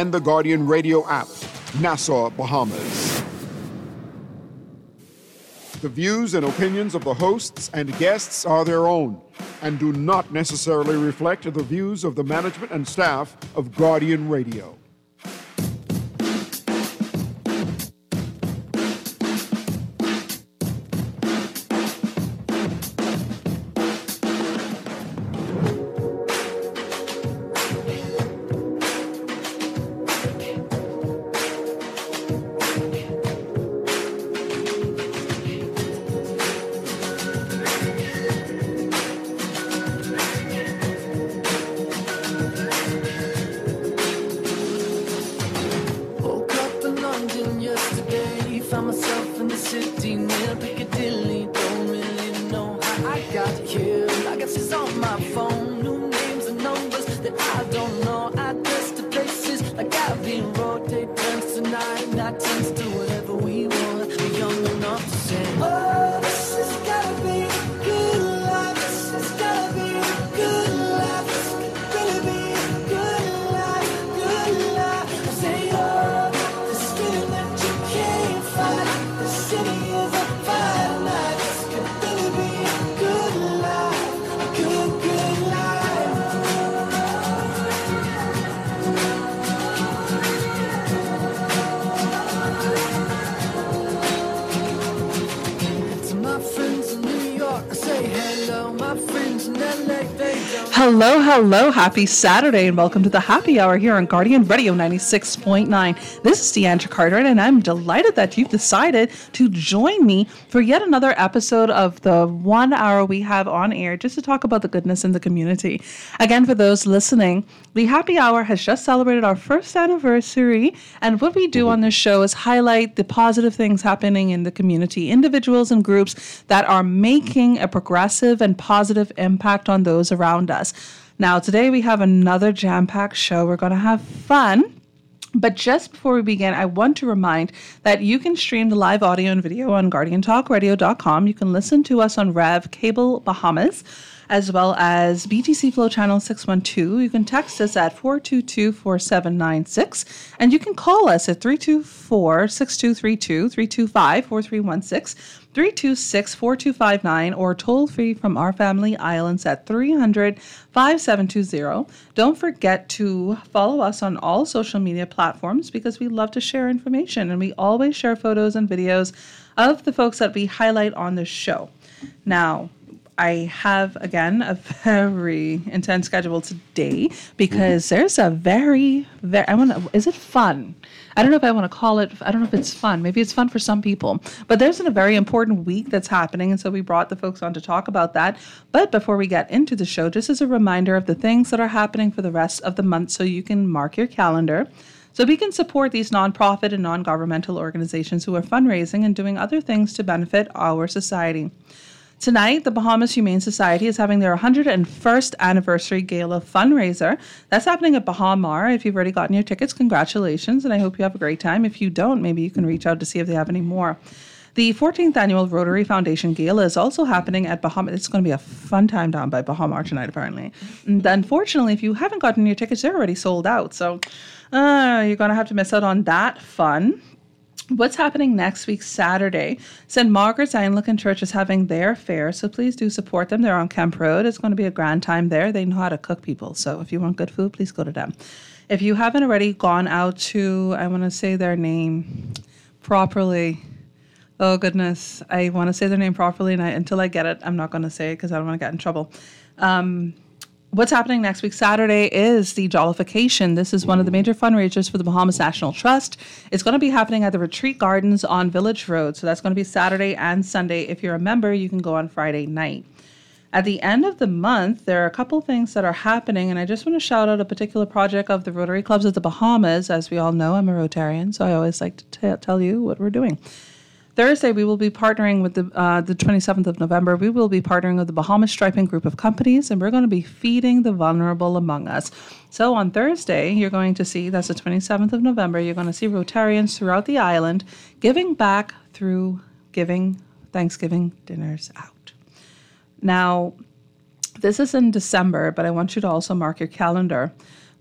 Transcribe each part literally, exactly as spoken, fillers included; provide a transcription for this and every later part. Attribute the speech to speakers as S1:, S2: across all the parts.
S1: and the Guardian Radio app, Nassau, Bahamas. The views and opinions of the hosts and guests are their own and do not necessarily reflect the views of the management and staff of Guardian Radio.
S2: Hello, hello, happy Saturday, and welcome to the Happy Hour here on Guardian Radio ninety-six point nine. This is Deandra Cartwright, and I'm delighted that you've decided to join me for yet another episode of the one hour we have on air just to talk about the goodness in the community. Again, for those listening, the Happy Hour has just celebrated our first anniversary, and what we do on this show is highlight the positive things happening in the community, individuals and groups that are making a progressive and positive impact on those around us. Now, today we have another jam-packed show. We're going to have fun. But just before we begin, I want to remind that you can stream the live audio and video on guardian talk radio dot com. You can listen to us on Rev Cable Bahamas, as well as B T C Flow Channel six one two. You can text us at four two two, four seven nine six, and you can call us at three two four, six two three two, three two five, four three one six, three two six, four two five nine, or toll free from our family islands at three hundred, five seven two zero. Don't forget to follow us on all social media platforms because we love to share information, and we always share photos and videos of the folks that we highlight on the show. Now, I have, again, a very intense schedule today because there's a very, very, I want to, is it fun? I don't know if I want to call it, I don't know if it's fun. Maybe it's fun for some people. But there's a very important week that's happening, and so we brought the folks on to talk about that. But before we get into the show, just as a reminder of the things that are happening for the rest of the month so you can mark your calendar, so we can support these nonprofit and non-governmental organizations who are fundraising and doing other things to benefit our society. Tonight, the Bahamas Humane Society is having their one hundred first anniversary gala fundraiser. That's happening at Bahamar. If you've already gotten your tickets, congratulations, and I hope you have a great time. If you don't, maybe you can reach out to see if they have any more. The fourteenth Annual Rotary Foundation Gala is also happening at Bahamar. It's going to be a fun time down by Bahamar tonight, apparently. And unfortunately, if you haven't gotten your tickets, they're already sold out. So uh, you're going to have to miss out on that fun. What's happening next week, Saturday? Saint Margaret's Anglican Church is having their fair, so please do support them. They're on Kemp Road. It's going to be a grand time there. They know how to cook people, so if you want good food, please go to them. If you haven't already gone out to, I want to say their name properly. Oh, goodness. I want to say their name properly, and I, until I get it, I'm not going to say it because I don't want to get in trouble. Um... What's happening next week, Saturday, is the Jollification. This is one of the major fundraisers for the Bahamas National Trust. It's going to be happening at the Retreat Gardens on Village Road. So that's going to be Saturday and Sunday. If you're a member, you can go on Friday night. At the end of the month, there are a couple things that are happening, and I just want to shout out a particular project of the Rotary Clubs of the Bahamas. As we all know, I'm a Rotarian, so I always like to t- tell you what we're doing. Thursday, we will be partnering with the uh, the twenty-seventh of November. We will be partnering with the Bahamas Striping Group of Companies, and we're going to be feeding the vulnerable among us. So on Thursday, you're going to see, that's the twenty-seventh of November, you're going to see Rotarians throughout the island giving back through giving Thanksgiving dinners out. Now, this is in December, but I want you to also mark your calendar.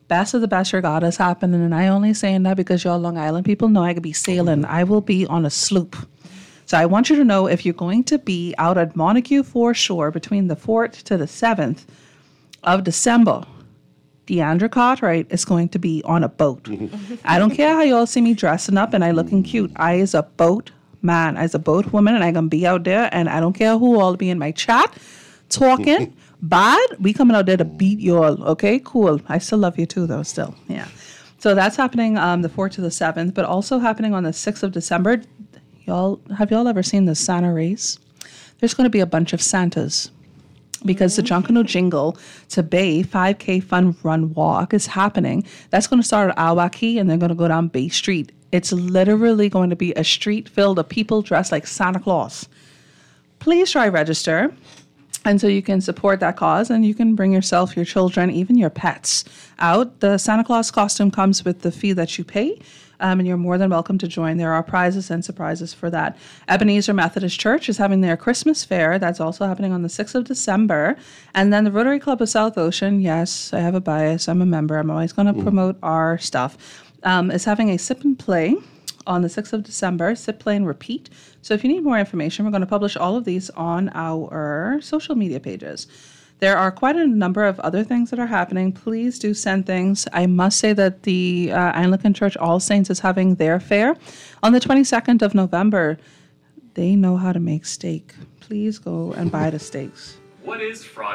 S2: best of the best regatta is happening. And I only saying that because y'all Long Island people know I could be sailing. I will be on a sloop. So I want you to know if you're going to be out at Montague foreshore between the fourth to the seventh of December, Deandra Cartwright is going to be on a boat. I don't care how y'all see me dressing up and I looking cute. I is a boat man. I is a boat woman and I going to be out there and I don't care who all be in my chat talking bad. We coming out there to beat y'all. Okay, cool. I still love you too though still. Yeah. So that's happening um, the fourth to the seventh, but also happening on the sixth of December. Y'all, have y'all ever seen the Santa race? There's going to be a bunch of Santas. Because the Junkanoo Jingle to Bay five K Fun Run Walk is happening. That's going to start at Awaki and they're going to go down Bay Street. It's literally going to be a street filled of people dressed like Santa Claus. Please try register. And so you can support that cause and you can bring yourself, your children, even your pets out. The Santa Claus costume comes with the fee that you pay. Um, and you're more than welcome to join. There are prizes and surprises for that. Ebenezer Methodist Church is having their Christmas fair. That's also happening on the sixth of December. And then the Rotary Club of South Ocean, yes, I have a bias. I'm a member. I'm always going to mm. promote our stuff. Um, is having a sip and play on the sixth of December, sip, play, and repeat. So if you need more information, we're going to publish all of these on our social media pages. There are quite a number of other things that are happening. Please do send things. I must say that the uh, Anglican Church All Saints is having their fair on the twenty-second of November. They know how to make steak. Please go and buy the steaks.
S3: What is fraud?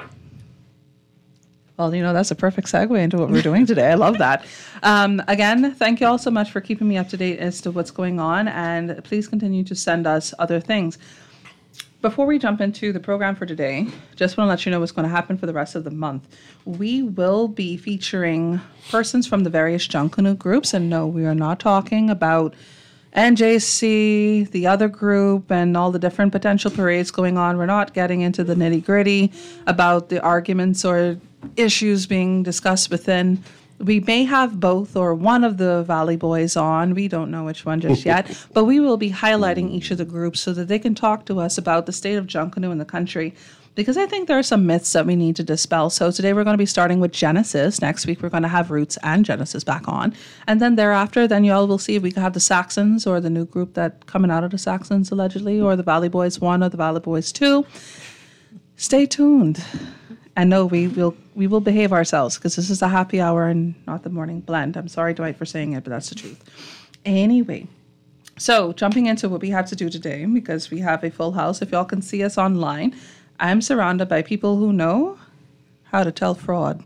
S2: Well, you know, that's a perfect segue into what we're doing today. I love that. Um, again, thank you all so much for keeping me up to date as to what's going on. And please continue to send us other things. Before we jump into the program for today, just want to let you know what's going to happen for the rest of the month. We will be featuring persons from the various Junkanoo groups. And no, we are not talking about N J C, the other group, and all the different potential parades going on. We're not getting into the nitty-gritty about the arguments or issues being discussed within. We may have both or one of the Valley Boys on. We don't know which one just yet. But we will be highlighting each of the groups so that they can talk to us about the state of Junkanoo in the country. Because I think there are some myths that we need to dispel. So today we're going to be starting with Genesis. Next week we're going to have Roots and Genesis back on. And then thereafter, then y'all will see if we can have the Saxons or the new group that coming out of the Saxons allegedly, or the Valley Boys one or the Valley Boys two. Stay tuned. And no, we will we will behave ourselves because this is the happy hour and not the morning blend. I'm sorry, Dwight, for saying it, but that's the truth. Anyway, so jumping into what we have to do today, because we have a full house. If y'all can see us online, I'm surrounded by people who know how to tell fraud.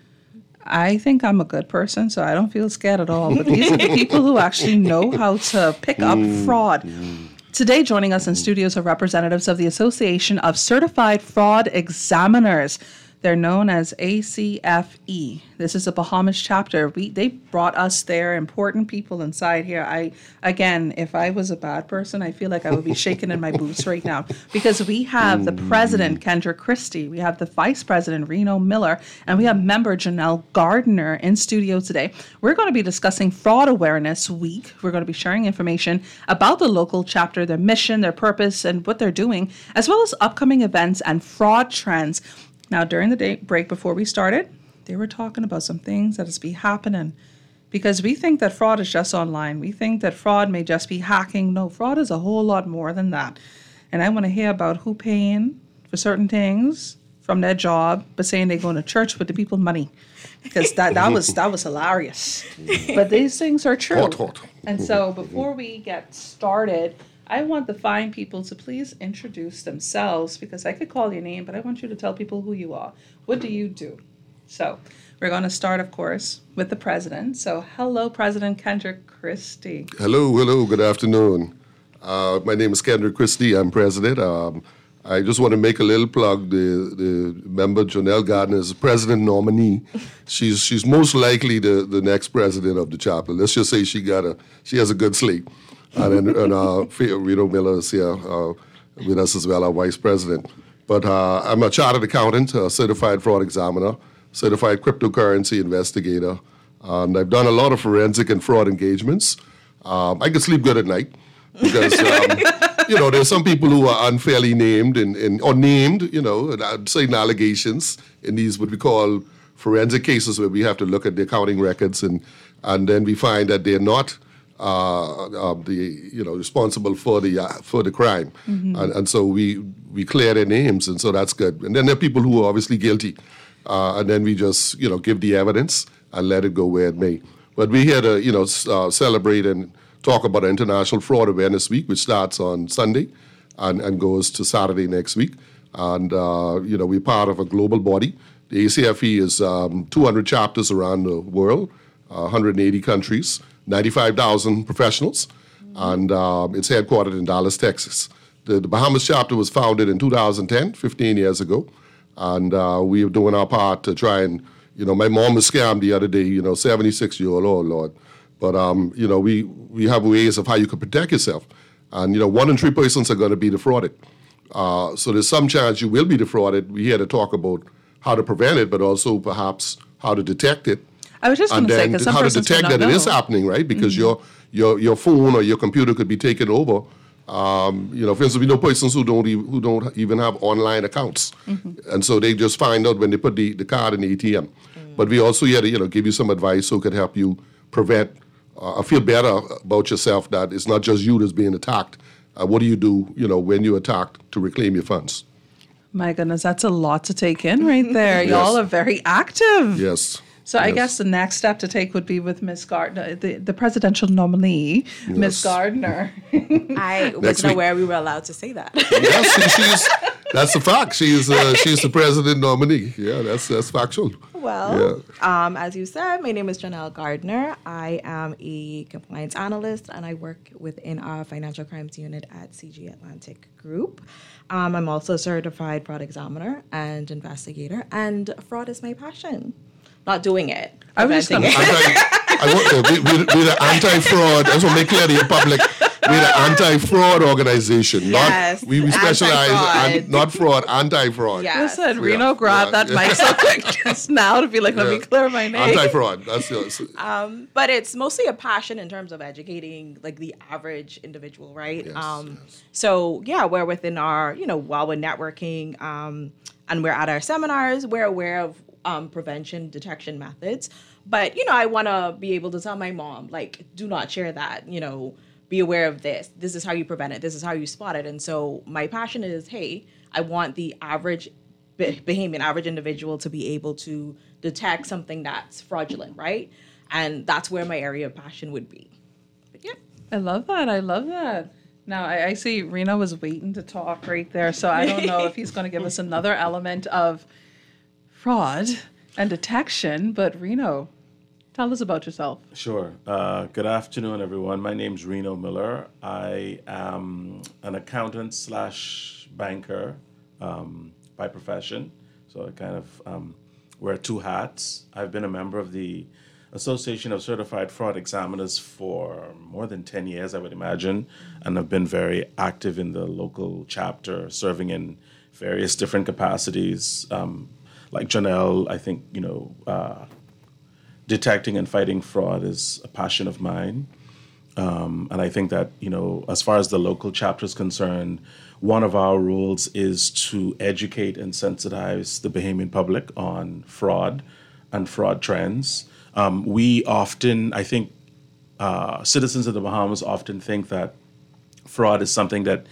S2: I think I'm a good person, so I don't feel scared at all. But these are the people who actually know how to pick up fraud. Today, joining us in studios are representatives of the Association of Certified Fraud Examiners. They're known as A C F E. This is a Bahamas chapter. We they brought us there, important people inside here. I again, if I was a bad person, I feel like I would be shaking in my boots right now, because we have the president, Kendra Christie, we have the vice president, Reno Miller, and we have member Janelle Gardner in studio today. We're going to be discussing Fraud Awareness Week. We're going to be sharing information about the local chapter, their mission, their purpose, and what they're doing, as well as upcoming events and fraud trends. Now, during the day break before we started, they were talking about some things that is be happening, because we think that fraud is just online. We think that fraud may just be hacking. No, fraud is a whole lot more than that. And I want to hear about who paying for certain things from their job, but saying they're going to church with the people's money, because that, that was that was hilarious. But these things are true.
S4: Hot, hot.
S2: And so before we get started, I want the fine people to please introduce themselves, because I could call your name, but I want you to tell people who you are. What do you do? So we're going to start, of course, with the president. So hello, President Kendrick Christie.
S4: Hello, hello, good afternoon. Uh, my name is Kendrick Christie. I'm president. Um, I just want to make a little plug. The, the member, Janelle Gardner, is the president nominee. She's she's most likely the, the next president of the chapter. Let's just say she got a she has a good slate. And then and, uh, Reno Miller is here uh, with us as well, our vice president. But uh, I'm a chartered accountant, a certified fraud examiner, certified cryptocurrency investigator, and I've done a lot of forensic and fraud engagements. Um, I can sleep good at night because, um, you know, there's some people who are unfairly named and, and or named, you know, and I'd say allegations in these what we call forensic cases where we have to look at the accounting records, and and then we find that they're not uh, uh, the you know responsible for the uh, for the crime, mm-hmm. and, and so we we clear their names, and so that's good. And then there are people who are obviously guilty, uh, and then we just you know give the evidence and let it go where it may. But we're here to you know uh, celebrate and talk about International Fraud Awareness Week, which starts on Sunday and, and goes to Saturday next week. And, uh, you know, we're part of a global body. The A C F E is um, two hundred chapters around the world, uh, one hundred eighty countries, ninety-five thousand professionals, mm-hmm. and um, it's headquartered in Dallas, Texas. The, the Bahamas chapter was founded in two thousand ten, fifteen years ago, and uh, we are doing our part to try and, you know, my mom was scammed the other day, you know, seventy-six-year-old, oh, Lord. But, um, you know, we, we have ways of how you can protect yourself. And, you know, one in three persons are going to be defrauded. Uh, so there's some chance you will be defrauded. We're here to talk about how to prevent it, but also perhaps how to detect it.
S2: I was just going to say, because some
S4: how to
S2: persons
S4: detect that
S2: know.
S4: it is happening, right? Because mm-hmm. your your your phone or your computer could be taken over. Um, you know, for instance, we know persons who don't even, who don't even have online accounts, mm-hmm. and so they just find out when they put the, the card in the A T M. Mm-hmm. But we also here to you know give you some advice so it could help you prevent. Uh, feel better about yourself that it's not just you that's being attacked. Uh, what do you do, you know, when you're attacked to reclaim your funds?
S2: My goodness, that's a lot to take in right there. Yes. Y'all are very active.
S4: Yes.
S2: So
S4: yes.
S2: I guess the next step to take would be with Miz Gardner, the, the presidential nominee, yes. Miz Gardner.
S3: I wasn't aware we were allowed to say that.
S4: Yes, she, she's, that's a fact. She's uh, she's the president nominee. Yeah, that's that's factual.
S3: Well, yeah. um, as you said, my name is Janelle Gardner. I am a compliance analyst, and I work within our financial crimes unit at C G Atlantic Group. Um, I'm also a certified fraud examiner and investigator, and fraud is my passion. Not doing it.
S2: I was just going to
S4: say. I want to, we, we, we're the anti-fraud. I just want to make clear to the public. We're the anti-fraud organization.
S3: Yes.
S4: Not, we, we specialize in not fraud, anti-fraud.
S3: Yes.
S2: Listen, yeah. Reno grabbed yeah. that mic so quick just now to be like, let yeah. me clear my name.
S4: Anti-fraud. That's yours.
S3: Um, but it's mostly a passion in terms of educating like the average individual, right?
S4: Yes,
S3: um,
S4: yes.
S3: So yeah, we're within our, you know, while we're networking um, and we're at our seminars, we're aware of um, prevention detection methods. But, you know, I want to be able to tell my mom, like, do not share that, you know, be aware of this. This is how you prevent it. This is how you spot it. And so my passion is, hey, I want the average Bahamian, average individual to be able to detect something that's fraudulent, right? And that's where my area of passion would be. But yeah.
S2: I love that. I love that. Now, I, I see Reno was waiting to talk right there, so I don't know if he's going to give us another element of fraud and detection, but Reno, tell us about yourself.
S5: Sure. Uh, good afternoon, everyone. My name's Reno Miller. I am an accountant slash banker um, by profession. So I kind of um, wear two hats. I've been a member of the Association of Certified Fraud Examiners for more than ten years, I would imagine, and I've been very active in the local chapter, serving in various different capacities. Um, like Janelle, I think, you know, uh, detecting and fighting fraud is a passion of mine. Um, and I think that, you know, as far as the local chapter is concerned, one of our roles is to educate and sensitize the Bahamian public on fraud and fraud trends. Um, we often, I think, uh, citizens of the Bahamas often think that fraud is something that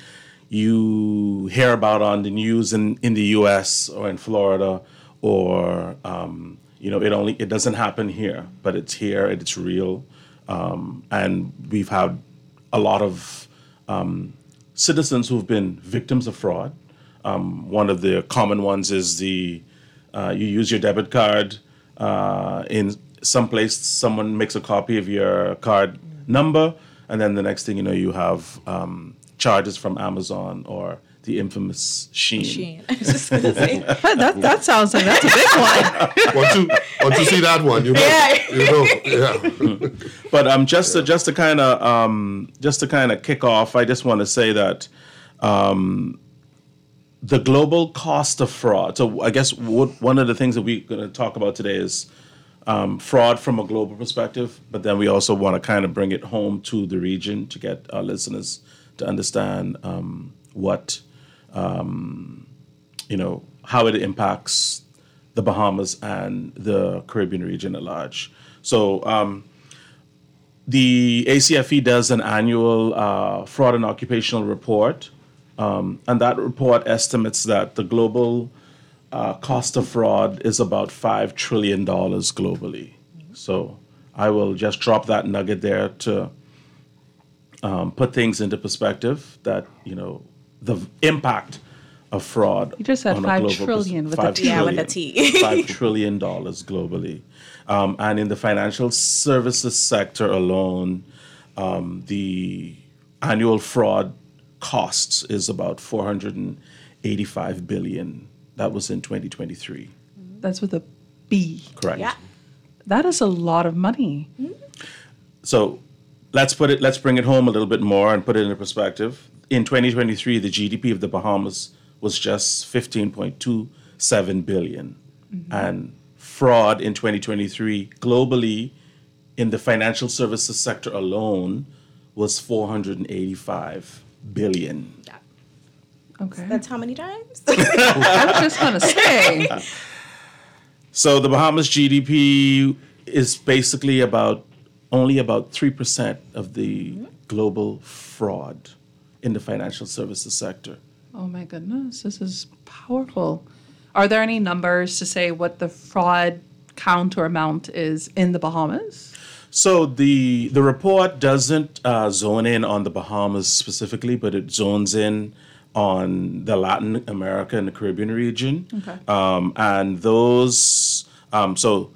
S5: you hear about on the news in, in the U S or in Florida, or um, you know, it only it doesn't happen here, but it's here and it's real. Um, and we've had a lot of um, citizens who've been victims of fraud. Um, one of the common ones is the uh, you use your debit card uh, in some place, someone makes a copy of your card number, and then the next thing you know, you have um, charges from Amazon or the infamous Shein.
S3: Shein. I was just gonna say.
S2: that, that sounds like that's a big one.
S4: once, you, once you see that one, you know.
S3: Yeah.
S4: You know. Yeah.
S5: But um, just yeah. to just to kind of um, just to kind of kick off, I just want to say that um, the global cost of fraud. So I guess what, one of the things that we're going to talk about today is um, fraud from a global perspective, but then we also want to kind of bring it home to the region to get our listeners to understand um, what. Um, you know, how it impacts the Bahamas and the Caribbean region at large. So um, the A C F E does an annual uh, fraud and occupational report, um, and that report estimates that the global uh, cost of fraud is about five trillion dollars globally. So I will just drop that nugget there to um, put things into perspective that, you know, the impact of fraud.
S2: You just said
S5: on a
S2: five
S5: global
S2: trillion
S5: pers-
S2: with a
S5: five
S2: T.
S3: Yeah, with a
S5: trillion-
S3: T.
S5: five trillion dollars globally. Um, and in the financial services sector alone, um, the annual fraud costs is about four hundred eighty-five billion. That was in twenty twenty-three.
S2: That's with a B.
S5: Correct.
S3: Yeah.
S2: That is a lot of money.
S5: So let's put it. Let's bring it home a little bit more and put it into perspective. In twenty twenty-three, the G D P of the Bahamas was just fifteen point two seven billion, mm-hmm. and fraud in twenty twenty-three globally in the financial services sector alone was four hundred eighty-five billion.
S3: Yeah.
S2: Okay.
S3: That's how many times?
S2: I was just going to say.
S5: So the Bahamas G D P is basically about only about three percent of the mm-hmm. global fraud in the financial services sector.
S2: Oh my goodness, this is powerful. Are there any numbers to say what the fraud count or amount is in the Bahamas?
S5: So the the report doesn't uh, zone in on the Bahamas specifically, but it zones in on the Latin America and the Caribbean region.
S2: Okay.
S5: Um, and those, um, so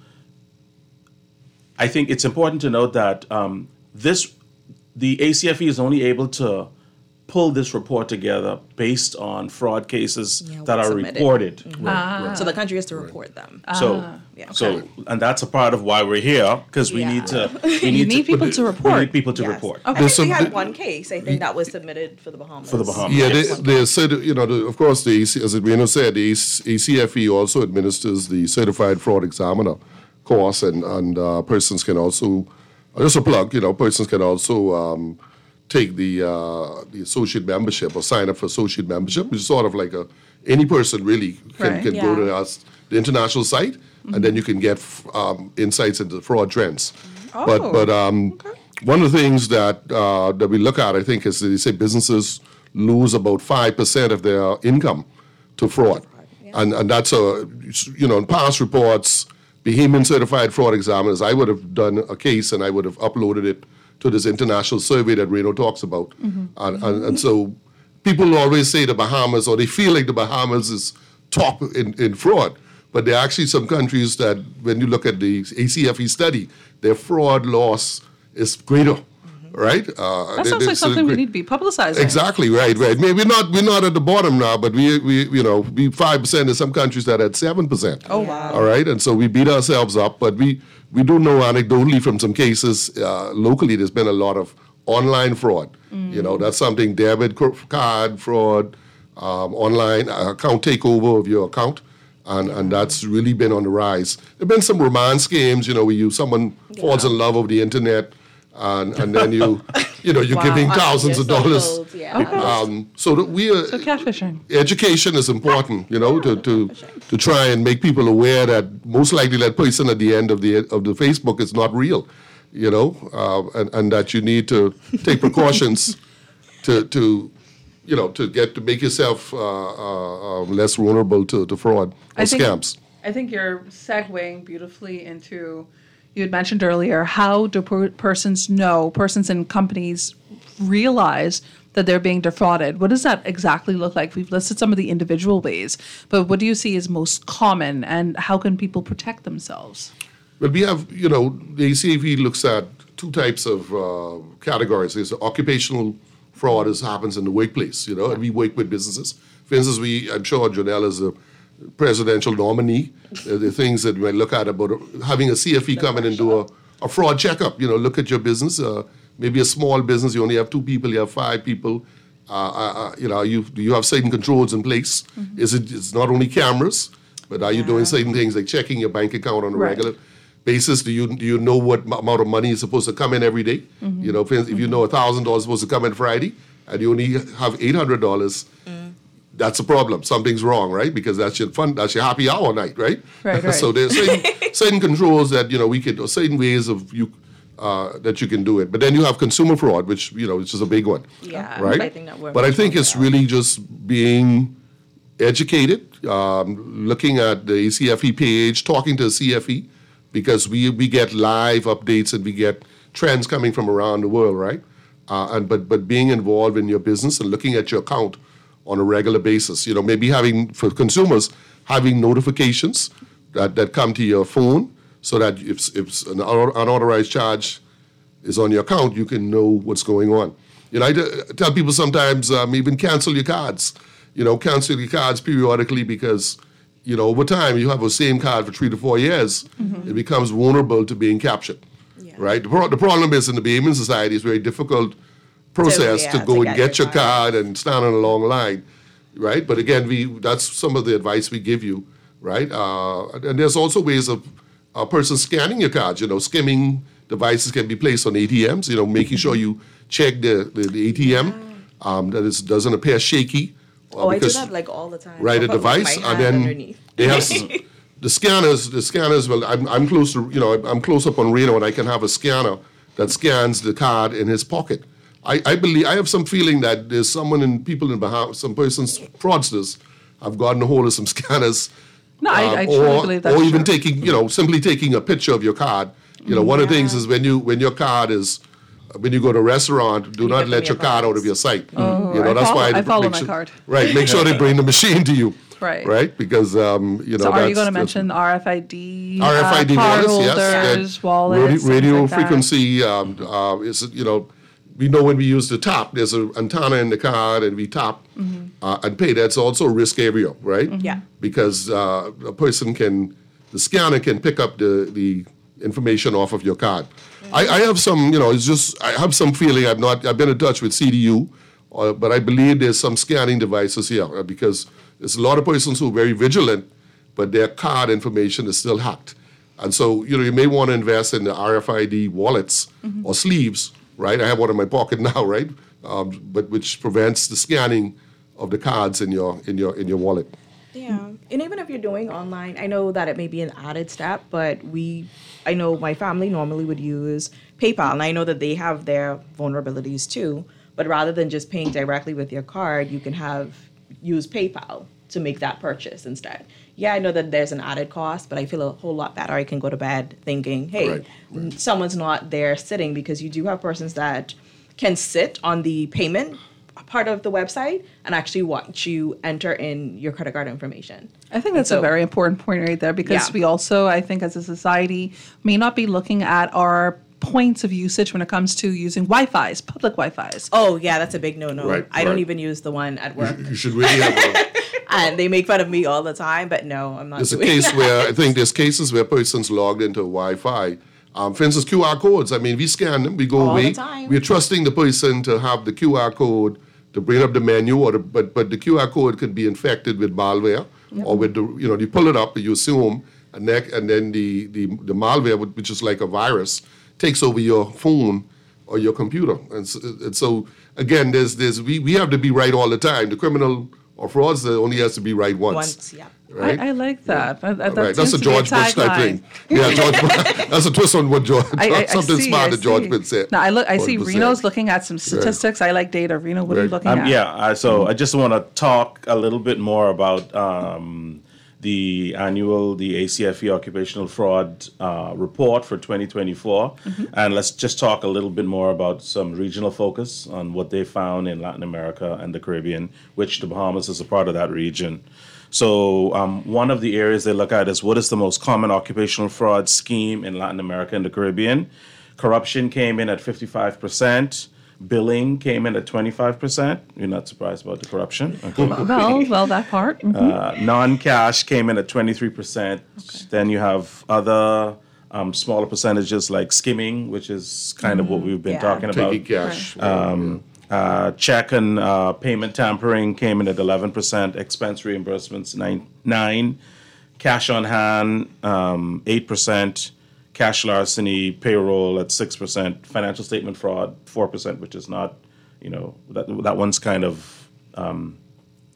S5: I think it's important to note that um, this, the A C F E is only able to pull this report together based on fraud cases
S3: Yeah,
S5: that are
S3: submitted.
S5: reported.
S3: Mm-hmm.
S5: Right, right.
S3: So the country has to report them.
S5: So,
S3: Yeah.
S5: so, and that's a part of why we're here, because we
S3: Yeah.
S5: need to. We
S2: You need people to
S5: We
S2: report.
S5: need people to
S3: Yes.
S5: report.
S3: I think
S4: There's
S3: we
S4: some-
S3: had one case, I think, that was submitted for the Bahamas.
S5: For the Bahamas.
S4: Yeah,
S3: Just
S4: they,
S3: one
S4: they
S3: case.
S4: said, you know, the, of course, the A C, as Reno said, the A C F E also administers the Certified Fraud Examiner course, and, and uh, persons can also, uh, just a plug, you know, persons can also um, take the uh, the associate membership or sign up for associate membership, which is sort of like a, any person really can,
S2: Right.
S4: can go
S3: Yeah.
S4: to us, the international site, and then you can get um, insights into fraud trends.
S2: Oh,
S4: But, but um, one of the things that uh, that we look at, I think, is that they say businesses lose about five percent of their income to fraud. And, and that's a, you know, in past reports, Bahamian Certified Fraud Examiners, I would have done a case and I would have uploaded it to this international survey that Reno talks about.
S2: Mm-hmm.
S4: And, and, and so people always say the Bahamas, or they feel like the Bahamas is top in, in fraud. But there are actually some countries that, when you look at the A C F E study, their fraud loss is greater, right? Uh,
S2: That
S4: they-
S2: sounds
S4: they-
S2: like
S4: so
S2: something we
S4: great.
S2: need to be publicizing.
S4: Exactly, right, right. Maybe we're not we're not at the bottom now, but we we you know we five percent in some countries that at seven percent.
S3: Oh, wow.
S4: All right, and so we beat ourselves up, but we we do know anecdotally from some cases uh, locally. There's been a lot of online fraud. You know, that's something debit cr- card fraud, um, online uh, account takeover of your account. And, and that's really been on the rise. There have been some romance games, you know, where you someone falls in love over the internet, and, and then you, you know, you're
S2: Wow.
S4: giving
S3: On
S4: thousands
S3: your
S4: of dollars.
S3: socials, Yeah.
S4: Um, so that we are,
S2: So catfishing.
S4: education is important, you know, to, to to try and make people aware that most likely that person at the end of the of the Facebook is not real, you know, uh, and and that you need to take precautions to to you know to get to make yourself uh, uh, uh, less vulnerable to, to fraud or
S2: I think,
S4: scams.
S2: I think you're segueing beautifully into, you had mentioned earlier, how do per- persons know, persons and companies realize that they're being defrauded? What does that exactly look like? We've listed some of the individual ways, but what do you see is most common, and how can people protect themselves?
S4: But we have, you know, the A C F E looks at two types of uh, categories. There's occupational fraud, as happens in the workplace, you know, and we work with businesses. For instance, we, I'm sure Janelle is a presidential nominee. Uh, the things that we might look at about having a C F E come in and do a, a fraud checkup, you know, look at your business, uh, maybe a small business, you only have two people, you have five people, uh, uh, you know, you you have certain controls in place. Mm-hmm. Is it, it's not only cameras, but are you
S3: Yeah.
S4: doing certain things like checking your bank account on a
S2: Right.
S4: regular basis? Do you do you know what m- amount of money is supposed to come in every day?
S2: Mm-hmm.
S4: You know, if, if you know a thousand dollars is supposed to come in Friday, and you only have eight hundred dollars, that's a problem. Something's wrong, right? Because that's your fun, that's your happy hour night, right?
S2: Right, right.
S4: So there's certain, certain controls that you know we could, or certain ways of you uh, that you can do it. But then you have consumer fraud, which you know which is a big one,
S3: Yeah,
S4: right?
S3: I think that we're
S4: but I
S3: much
S4: think
S3: more
S4: it's
S3: aware.
S4: really just being educated, um, looking at the A C F E page, talking to the C F E, because we we get live updates and we get trends coming from around the world, right? Uh, and but but being involved in your business and looking at your account on a regular basis, you know, maybe having for consumers having notifications that, that come to your phone, so that if if an unauthorized charge is on your account, you can know what's going on. You know, I t- tell people sometimes um, even cancel your cards. You know, cancel your cards periodically because, you know, over time you have the same card for three to four years, mm-hmm. it becomes vulnerable to being captured. Yeah. Right. The, pro- the problem is in the Bahamian society, it's a very difficult process
S3: So, yeah,
S4: to go
S3: to
S4: and
S3: get
S4: get
S3: your
S4: your card and stand on a long line. Right. But again, we that's some of the advice we give you. Right. Uh, and there's also ways of a person scanning your cards. You know, skimming devices can be placed on A T Ms. You know, making sure you check the, the, the A T M yeah. um, that it doesn't appear shaky.
S3: Oh,
S4: because,
S3: I do that like all the time.
S4: Right,
S3: I'll
S4: a
S3: put, like,
S4: device,
S3: my
S4: and
S3: hand
S4: then
S3: underneath.
S4: they have s- the scanners. The scanners. Well, I'm I'm close to you know I'm close up on Reno, and I can have a scanner that scans the card in his pocket. I, I believe I have some feeling that there's someone in people in Bahamas, some persons fraudsters have gotten a hold of some scanners.
S2: No, I,
S4: um,
S2: I truly
S4: or,
S2: believe that's
S4: or even
S2: true.
S4: taking you know simply taking a picture of your card. You know, one of the things is when you when your card is. When you go to a restaurant, do
S3: You
S4: not
S3: give
S4: let
S3: them
S4: your
S3: your
S4: card out
S3: cards.
S4: of your sight.
S2: Oh,
S4: you know,
S2: I
S4: that's
S2: follow-
S4: why
S2: I
S4: make
S2: follow my
S4: sure-
S2: card.
S4: Right, make sure they bring the machine to you.
S2: Right.
S4: Right, because um, you know.
S2: So are you
S4: that's-
S2: going to
S4: that's-
S2: mention R F I D,
S4: R F I D
S2: uh, card
S4: wallets, yes.
S2: holders,
S4: that
S2: wallets,
S4: radio,
S2: things
S4: radio
S2: like that?
S4: frequency um, uh, is, you know, we know when we use the tap, there's an antenna in the card and we tap
S2: Mm-hmm.
S4: uh, and pay. That's also a risk area, right?
S3: Yeah.
S4: Because uh, a person can, the scanner can pick up the, the information off of your card. I, I have some, you know, it's just, I have some feeling, I've not, I've been in touch with C D U, uh, but I believe there's some scanning devices here uh, because there's a lot of persons who are very vigilant, but their card information is still hacked. And so, you know, you may want to invest in the R F I D wallets mm-hmm. or sleeves, right? I have one in my pocket now, right? Um, but which prevents the scanning of the cards in your in your in your wallet.
S3: Yeah, and even if you're doing online, I know that it may be an added step, but we, I know my family normally would use PayPal, and I know that they have their vulnerabilities too. But rather than just paying directly with your card, you can have use PayPal to make that purchase instead. Yeah, I know that there's an added cost, but I feel a whole lot better. I can go to bed thinking, hey,
S4: Right, right.
S3: someone's not there sitting, because you do have persons that can sit on the payment part of the website and actually watch you enter in your credit card information.
S2: I think that's
S3: So-
S2: a very important point right there, because
S3: Yeah.
S2: we also, I think, as a society, may not be looking at our points of usage when it comes to using Wi-Fi's, public Wi-Fi's.
S3: Oh, yeah, that's a big no-no.
S4: Right,
S3: I don't
S4: right.
S3: even use the one at work.
S4: You should really have a,
S3: And they make fun of me all the time, but no, I'm not
S4: there's a
S3: doing
S4: case
S3: that.
S4: where I think there's cases where persons logged into Wi-Fi. Um, for instance, Q R codes. I mean, we scan them, we go
S3: All
S4: away.
S3: the time.
S4: We're trusting the person to have the Q R code to bring up the menu, or the, but but the Q R code could be infected with malware, or with the you know you pull it up, you assume, and then and then the the the malware, would- which is like a virus, takes over your phone or your computer, and so, and so again, there's there's we, we have to be right all the time. The criminal or fraudster only has to be right once.
S3: Once, yeah.
S4: Right?
S2: I, I like that. I, I, that
S4: Right, that's
S2: seems
S4: a
S2: to be
S4: George Bush type
S2: tagline.
S4: thing. Yeah, George. That's a twist on what George.
S2: I, I, I
S4: something
S2: see,
S4: smart
S2: I
S4: that George
S2: see.
S4: Pitt said.
S2: Now I look. I
S4: one
S2: see
S4: hundred percent.
S2: Reno's looking at some statistics. I like data. Reno, what are you
S4: Right.
S2: looking
S5: Um,
S2: at?
S5: yeah, I, so I just want to talk a little bit more about um, the annual, the A C F E Occupational Fraud uh, Report for twenty twenty-four. And let's just talk a little bit more about some regional focus on what they found in Latin America and the Caribbean, which the Bahamas is a part of that region. So um, one of the areas they look at is what is the most common occupational fraud scheme in Latin America and the Caribbean. Corruption came in at fifty-five percent. Billing came in at twenty-five percent. You're not surprised about the corruption. Okay.
S2: Well, well, that part. Mhm.
S5: Uh, non-cash came in at twenty-three percent. Then you have other um, smaller percentages like skimming, which is kind of what we've been
S3: Yeah.
S5: talking about.
S4: Taking cash.
S5: Um, uh, check and uh, payment tampering came in at eleven percent. Expense reimbursements, nine, nine. Cash on hand, um, eight percent. Cash larceny, payroll at six percent. Financial statement fraud, four percent, which is not, you know, that that one's kind of um,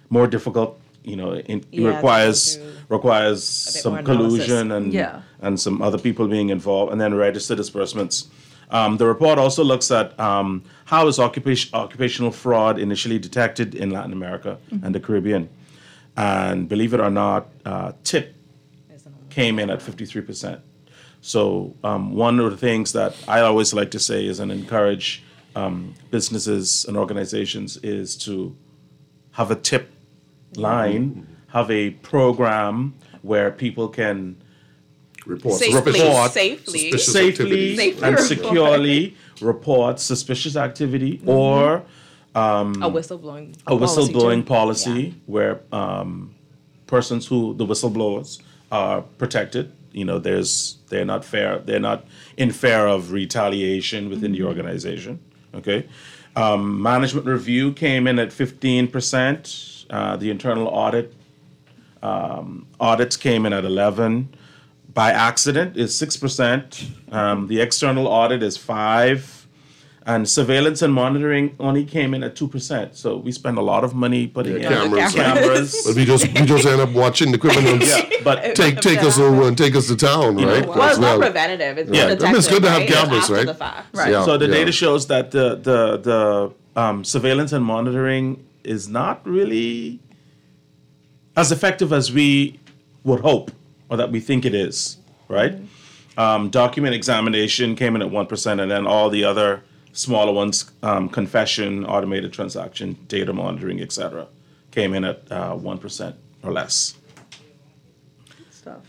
S5: more difficult. You know, it
S3: Yeah,
S5: requires
S3: to go through
S5: requires
S3: bit
S5: some
S3: more analysis.
S5: collusion and
S2: Yeah.
S5: and some other people being involved, and then register disbursements. Um, the report also looks at um, how is occupation, occupational fraud initially detected in Latin America
S2: Mm-hmm.
S5: and the Caribbean, and believe it or not, uh, tip came in at fifty-three percent. So um, one of the things that I always like to say is and encourage um, businesses and organizations is to have a tip line, have a program where people can
S4: Reports.
S3: Safely,
S4: Report
S3: safely.
S4: suspicious
S5: safely
S4: activities.
S3: Safely
S5: and
S3: report.
S5: securely report suspicious activity or
S3: a whistleblowing
S5: a whistleblowing
S3: policy, too.
S5: policy where um, persons who the whistleblowers are protected. You know, there's they're not fair. They're not in fear of retaliation within the organization. Okay, um, management review came in at fifteen percent. Uh, the internal audit um, audits came in at eleven. By accident is six percent. Um, the external audit is five. And surveillance and monitoring only came in at two percent. So we spend a lot of money putting in
S4: Cameras.
S5: cameras.
S4: But we just we just end up watching the criminals
S5: Yeah, but
S4: take take us over and take us to town, right?
S3: Well, it's
S4: As
S3: not preventative. It's
S4: Yeah.
S3: protective.
S4: I mean, it's good to have
S3: right? It's
S4: cameras,
S3: after
S4: right?
S3: the fact.
S2: Right.
S4: Yeah,
S5: so the
S4: yeah.
S5: data shows that the the the um, surveillance and monitoring is not really as effective as we would hope or that we think it is, right? Um, document examination came in at one percent, and then all the other smaller ones, um, confession, automated transaction, data monitoring, et cetera, came in at uh, one percent or less.
S2: Stuff.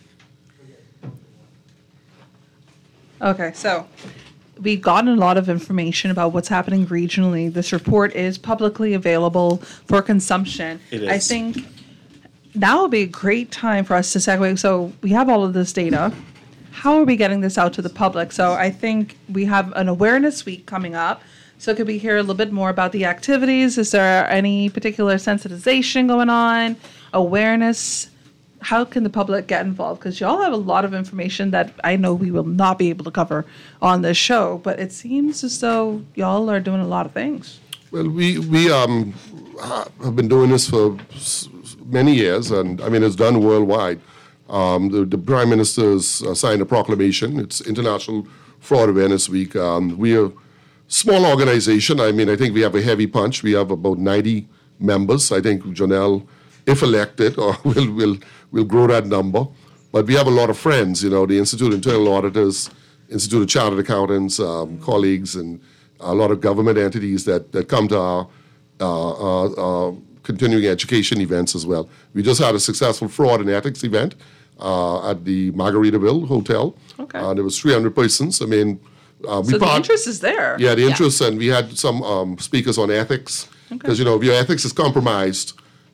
S2: Okay, so we've gotten a lot of information about what's happening regionally. This report is publicly available for consumption.
S5: It
S2: I
S5: is.
S2: think now would be a great time for us to segue. So we have all of this data. How are we getting this out to the public? So I think we have an awareness week coming up. So could we hear a little bit more about the activities? Is there any particular sensitization going on? Awareness? How can the public get involved? Because y'all have a lot of information that I know we will not be able to cover on this show, but it seems as though y'all are doing a lot of things.
S4: Well, we we um ha- have been doing this for s- many years, and I mean it's done worldwide. Um, the, the Prime Minister's uh, signed a proclamation. It's International Fraud Awareness Week. Um, we are a small organization. I mean, I think we have a heavy punch. We have about ninety members. I think Janelle, if elected, or will will will grow that number. But we have a lot of friends. You know, the Institute of Internal Auditors, Institute of Chartered Accountants, um, colleagues, and a lot of government entities that that come to our uh, uh, uh, continuing education events as well. We just had a successful fraud and ethics event uh, at the Margaritaville Hotel.
S2: Okay.
S4: Uh, there was three hundred persons. I mean, uh, we
S2: So the
S4: part-
S2: interest is there.
S4: Yeah, the interest, and we had some um, speakers on ethics. Because, you know, if your ethics is compromised,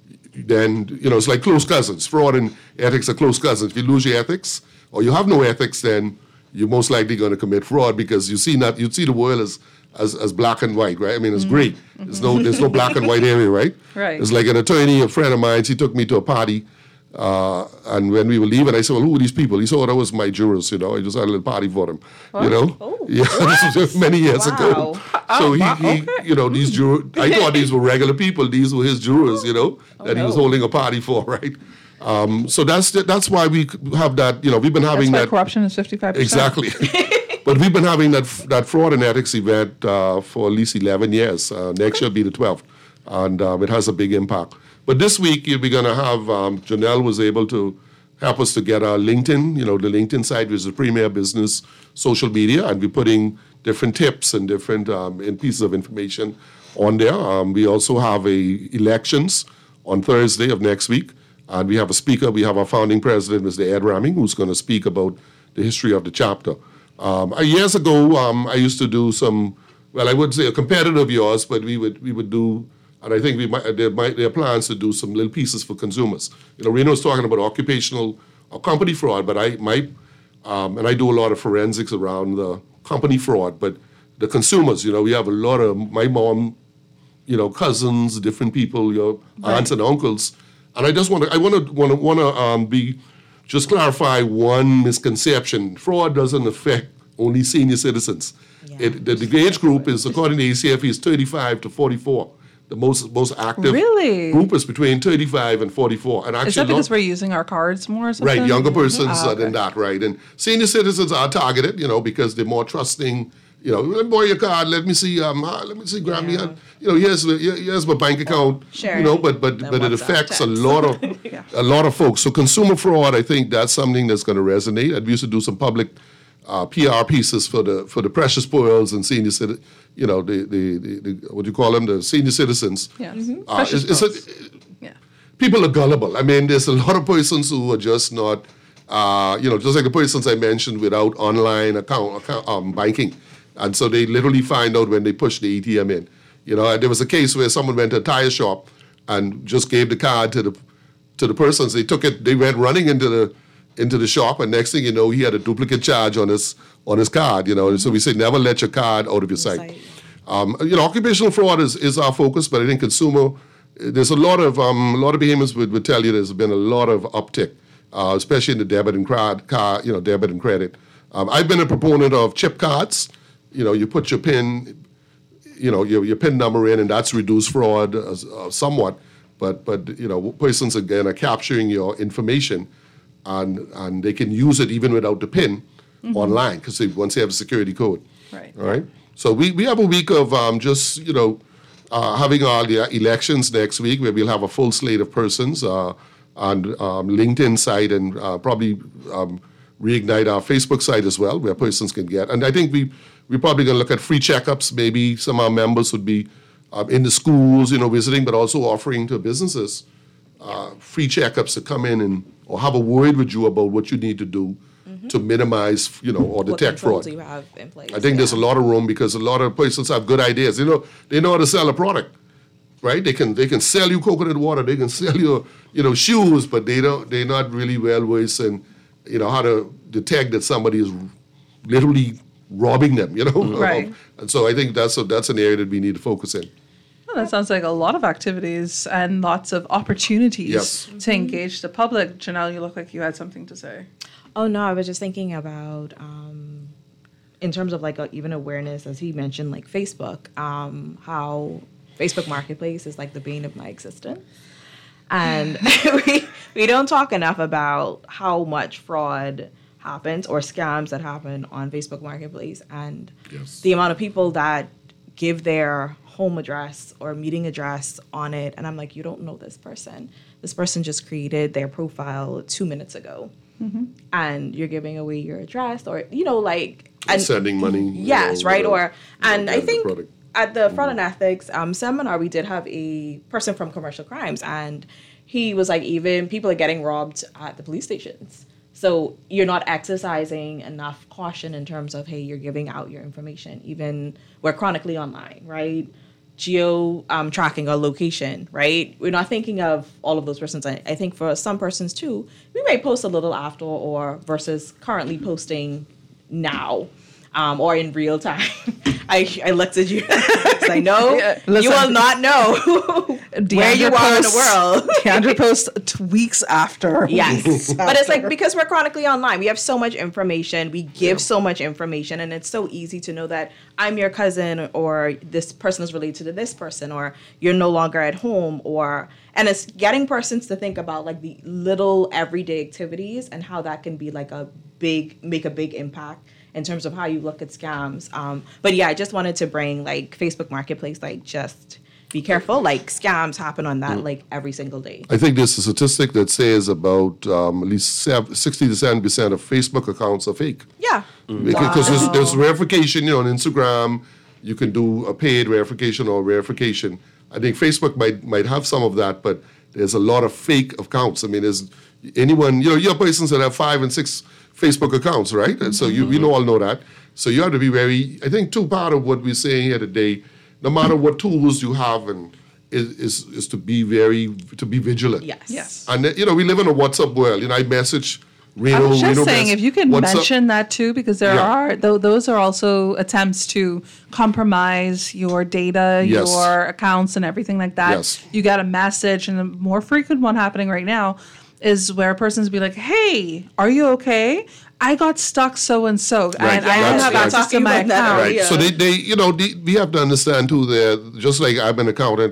S4: then, you know, it's like close cousins. Fraud and ethics are close cousins. If you lose your ethics or you have no ethics, then you're most likely going to commit fraud because you see not you see the world as as, as black and white, right? I mean, it's gray. There's no there's no black and white area, right?
S2: Right.
S4: It's like an attorney, a friend of mine. He took me to a party, uh, and when we were leaving, I said, "Well, who are these people?" He said, "Oh, that was my jurors. You know, I just had a little party for them. You know,
S3: Oh.
S4: yeah, this was many years ago.
S3: Wow.
S4: So he, he, you know, these jurors. I thought these were regular people. These were his jurors. You know, that he was
S3: no.
S4: holding a party for, right? Um, so that's the, that's why we have that. You know, we've been
S2: That's
S4: having
S2: why
S4: that.
S2: corruption is fifty-five percent.
S4: Exactly. But we've been having that that fraud and ethics event uh, for at least eleven years. Uh, next year will be the twelfth, and um, it has a big impact. But this week we're going to have, um, Janelle was able to help us to get our LinkedIn, you know, the LinkedIn site, which is the premier business social media, and we're putting different tips and different um, in pieces of information on there. Um, we also have a elections on Thursday of next week, and we have a speaker. We have our founding president, Mister Ed Ramming, who's going to speak about the history of the chapter. Um, uh, years ago, um, I used to do some, well, I wouldn't say a competitor of yours, but we would we would do, and I think we might there might there are plans to do some little pieces for consumers. You know, Reno's talking about occupational or company fraud, but I might, um, and I do a lot of forensics around the company fraud, but the consumers. You know, we have a lot of my mom, you know, cousins, different people, your aunts and uncles, and I just want to I want to want to want to um, be. Just clarify one misconception. Fraud doesn't affect only senior citizens.
S3: Yeah.
S4: It, the, the age group is, according to A C F E, is thirty-five to forty-four. The the most most active
S2: Really?
S4: group is between thirty-five and forty-four. And actually,
S2: Is that because
S4: lot-
S2: we're using our cards more or something?
S4: right, younger persons
S2: Ah,
S4: uh, than that, right? And senior citizens are targeted, you know, because they're more trusting. You know, let me borrow your card. Let me see. Um, uh, let me see. Grab me.
S3: Yeah.
S4: a- You know, here's the- here- here's my bank account.
S3: Sharing
S4: You know, but but
S3: the
S4: but it
S3: WhatsApp
S4: affects a
S3: text.
S4: lot of a lot of folks. So consumer fraud, I think that's something that's going to resonate. And we used to do some public uh, P R pieces for the for the precious pearls and senior citi- You know, the, the the the what do you call them? The senior citizens.
S2: Yes.
S4: Uh,
S2: Precious
S4: it's- it's a-
S2: pearls. Yeah.
S4: people are gullible. I mean, there's a lot of persons who are just not, uh, you know, just like the persons I mentioned without online account, account um, banking. And so they literally find out when they push the A T M in. You know, and there was a case where someone went to a tire shop and just gave the card to the to the persons. They took it, they went running into the into the shop, and next thing you know, he had a duplicate charge on his on his card. You know, and so we say never let your card out of your sight.
S3: Sight.
S4: Um, you know, occupational fraud is, is our focus, but I think consumer, there's a lot of um, a lot of behemoths would, would tell you there's been a lot of uptick, uh, especially in the debit and card, car, you know, debit and credit. Um, I've been a proponent of chip cards. You know, you put your PIN, you know, your, your PIN number in, and that's reduced fraud uh, uh, somewhat. But but you know, persons again are capturing your information, and and they can use it even without the PIN online because once they have a security code.
S2: Right.
S4: All right. So we, we have a week of um, just, you know, uh, having all the elections next week where we'll have a full slate of persons uh, on um, LinkedIn site and uh, probably um, reignite our Facebook site as well where persons can get. And I think we, we're probably going to look at free checkups. Maybe some of our members would be um, in the schools, you know, visiting, but also offering to businesses uh, free checkups to come in and or have a word with you about what you need to do to minimize, you know, or
S3: What
S4: detect fraud.
S3: controls you have in place.
S4: I think there's a lot of room because a lot of persons have good ideas. You know, they know how to sell a product, right? They can they can sell you coconut water, they can sell you, you know, shoes, but they don't they're not really well versed in, you know, how to detect that somebody is literally robbing them. You know,
S2: Right.
S4: And so I think that's a, that's an area that we need to focus in.
S2: Well, that sounds like a lot of activities and lots of opportunities
S4: Yes.
S2: to engage the public. Janelle, you look like you had something to say.
S3: Oh no, I was just thinking about um, in terms of like a, even awareness, as he mentioned, like Facebook, um, how Facebook Marketplace is like the bane of my existence, and we we don't talk enough about how much fraud happens or scams that happen on Facebook Marketplace, and
S4: Yes.
S3: the amount of people that give their home address or meeting address on it, and I'm like, you don't know this person. This person just created their profile two minutes ago. And you're giving away your address, or you know, like and
S4: Sending money. you
S3: yes,
S4: know,
S3: right.
S4: uh,
S3: Or and I
S4: getting the
S3: think
S4: product.
S3: at the Fraud and Ethics um, seminar, we did have a person from Commercial Crimes, and he was like, even people are getting robbed at the police stations. So you're not exercising enough caution in terms of, hey, you're giving out your information. Even we're chronically online, right? Geo um, tracking or location, right? We're not thinking of all of those persons. I, I think for some persons too, we may post a little after or versus currently posting now um, or in real time. I, I looked at you because I know
S2: Yeah,
S3: you
S2: listen.
S3: will not know where you
S2: Deandra
S3: are in the
S2: posts-
S3: world.
S2: Deandra posts tweaks after.
S3: Yes.
S2: weeks
S3: But it's like
S2: after.
S3: because we're chronically online, we have so much information, we give so much information, and it's so easy to know that I'm your cousin or this person is related to this person or you're no longer at home or and it's getting persons to think about like the little everyday activities and how that can be like a big make a big impact in terms of how you look at scams. Um, but yeah, I just wanted to bring like Facebook Marketplace, like just be careful. Like scams happen on that like every single day.
S4: I think there's a statistic that says about um, at least sev- sixty to seventy percent of Facebook accounts are fake.
S3: Yeah.
S4: Because there's, there's verification, you know, on Instagram, you can do a paid verification or verification. I think Facebook might might have some of that, but there's a lot of fake accounts. I mean, there's anyone, you know, you have persons that have five and six Facebook accounts, right? And so you we know all know that. So you have to be very, I think, too, part of what we're saying here today, no matter what tools you have, and is is, is to be very, to be vigilant.
S3: Yes.
S2: Yes.
S4: And, uh, you know, we live in a WhatsApp world. You know, I message
S2: I
S4: Reno.
S2: was just
S4: Reno
S2: saying,
S4: mess-
S2: if you can
S4: what's up?
S2: mention that too, because there
S4: Yeah.
S2: are th- those are also attempts to compromise your data,
S4: Yes.
S2: your accounts, and everything like that.
S4: Yes.
S2: You got a message, and the more frequent one happening right now is where a person's be like, "Hey, are you okay? I got stuck so and so, and I don't
S4: That's
S2: have
S4: right.
S2: access to
S3: Talking
S2: my
S3: about that
S2: account."
S4: Right.
S3: Yeah.
S4: So they, they you know, they, we have to understand too that just like I'm an accountant,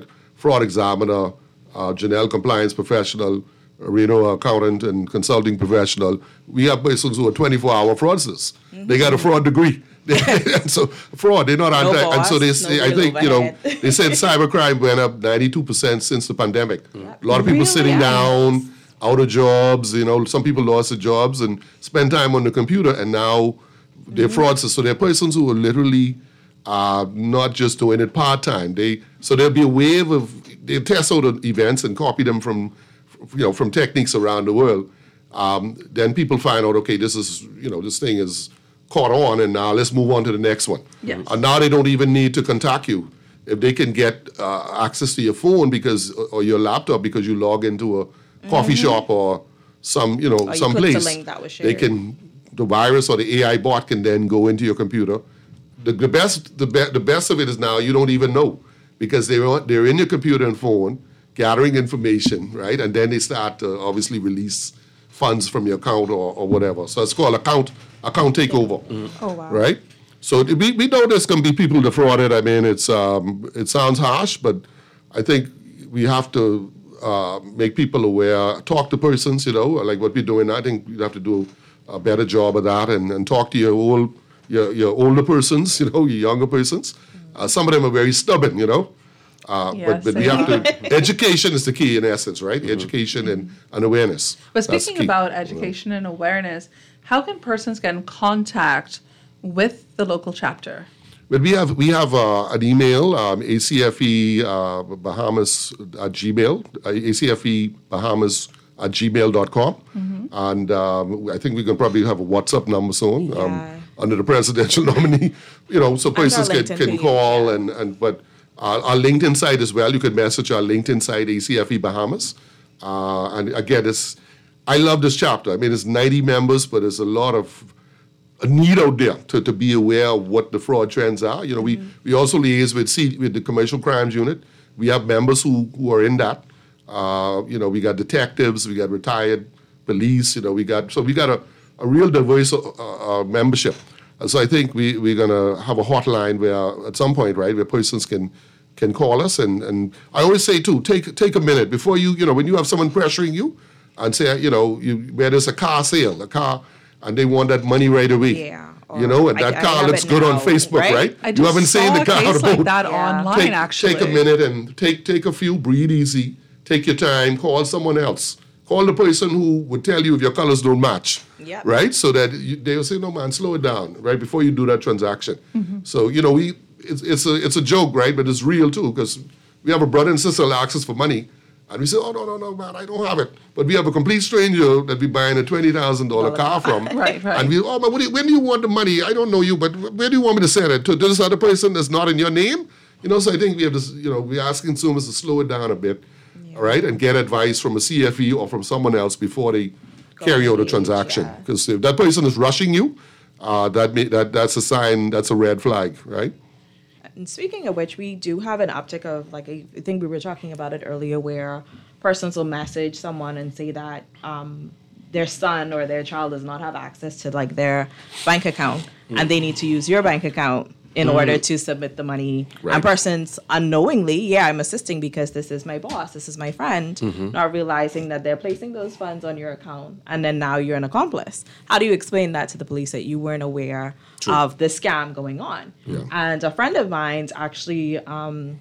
S4: fraud examiner, uh, Janelle compliance professional, Reno accountant and consulting professional. We have persons who are twenty-four hour fraudsters. Mm-hmm. They got a fraud degree. And so fraud, they're not
S3: no
S4: anti.
S3: boss,
S4: and so they,
S3: no
S4: say, I
S3: real
S4: think, you know,
S3: overhead.
S4: they said cybercrime went up ninety-two percent since the pandemic.
S3: Yep.
S4: A lot of people
S2: Really?
S4: sitting down, out of jobs, you know, some people lost their jobs and spend time on the computer, and now they're
S3: Mm-hmm.
S4: fraudsters. So they're persons who are literally uh, not just doing it part-time. They So there'll be a wave of, they test out the events and copy them from, you know, from techniques around the world. Um, then people find out, okay, this is, you know, this thing is caught on, and now let's move on to the next one.
S2: Yes.
S4: And now they don't even need to contact you. If they can get uh, access to your phone because or your laptop because you log into a coffee shop or some, you know,
S3: Or you
S4: some
S3: clicked the
S4: place,
S3: link that was
S4: they
S3: shared.
S4: can, the virus or the A I bot can then go into your computer. The, the best, the, be, the best of it is now you don't even know because they're on, they're in your computer and phone gathering information, right? And then they start to obviously release funds from your account or, or whatever. So it's called account account takeover,
S3: Oh, wow.
S4: right? So we, we know there's going to be people defrauded. I mean, it's um, it sounds harsh, but I think we have to uh, make people aware, talk to persons, you know, like what we're doing. I think we have to do a better job of that and, and talk to your old, your, your older persons, you know, your younger persons. Uh, some of them are very stubborn, you know. Uh,
S2: Yes,
S4: but but we
S2: I
S4: have to, education is the key in essence, right? Education and, and awareness.
S2: But
S4: That's
S2: speaking
S4: key.
S2: about education and awareness, how can persons get in contact with the local chapter?
S4: But we have we have uh, an email, um, A C F E uh, Bahamas at Gmail, uh, A C F E Bahamas at gmail dot com.
S2: Mm-hmm.
S4: And um, I think we can probably have a WhatsApp number soon um,
S3: Yeah.
S4: under the presidential nominee, you know, so persons can,
S3: LinkedIn
S4: can
S3: page,
S4: call
S3: yeah.
S4: and, and but our, our LinkedIn site as well. You can message our LinkedIn site, A C F E Bahamas. Uh, and again, it's, I love this chapter. I mean, it's ninety members, but there's a lot of a need out there to, to be aware of what the fraud trends are. You know, we, we also liaise with C, with the Commercial Crimes Unit. We have members who, who are in that. Uh, you know, we got detectives, we got retired police. You know, we got so we got a, a real diverse uh, uh, membership. And so I think we we're gonna have a hotline where at some point, right, where persons can can call us. And, and I always say too, take take a minute before you you know when you have someone pressuring you and say you know you, where there's a car sale, a car. And they want that money right away.
S3: Yeah,
S4: You
S3: or
S4: know, and
S3: I-
S4: that
S3: I
S4: car
S3: have
S4: looks
S3: it
S4: good on
S3: now,
S4: Facebook,
S3: right?
S4: right?
S2: I
S4: you
S2: just
S4: haven't
S2: saw
S4: seen the
S2: a
S4: car
S2: case
S4: about
S2: like that
S3: Yeah.
S2: online,
S4: take,
S2: actually.
S4: take a minute and take take a few, breathe easy, take your time, call someone else. Call the person who would tell you if your colors don't match,
S3: Yep.
S4: right? So that you, they'll say, no, man, slow it down, right, before you do that transaction. So, you know, we it's, it's, a, it's a joke, right, but it's real, too, because we have a brother and sister that asks us for money, and we say, oh, no, no, no, man, I don't have it. But we have a complete stranger that we buying a twenty thousand dollars car from.
S2: Right, right.
S4: And we, oh, man, what do you, when do you want the money? I don't know you, but where do you want me to send it? To this other person that's not in your name? You know, so I think we have this, you know, we're asking consumers to slow it down a bit, all right, and get advice from a C F E or from someone else before they carry out a
S3: engage,
S4: transaction.
S3: yeah.
S4: Because if that person is rushing you, uh, that, may, that that's a sign, that's a red flag, right?
S3: And speaking of which, we do have an uptick of, like, I think we were talking about it earlier, where persons will message someone and say that um, their son or their child does not have access to, like, their bank account, and they need to use your bank account in order to submit the money.
S4: Right.
S3: And persons unknowingly, yeah, I'm assisting because this is my boss, this is my friend, not realizing that they're placing those funds on your account, and then now you're an accomplice. How do you explain that to the police that you weren't aware of the scam going on?
S4: Yeah.
S3: And a friend of mine's actually, um,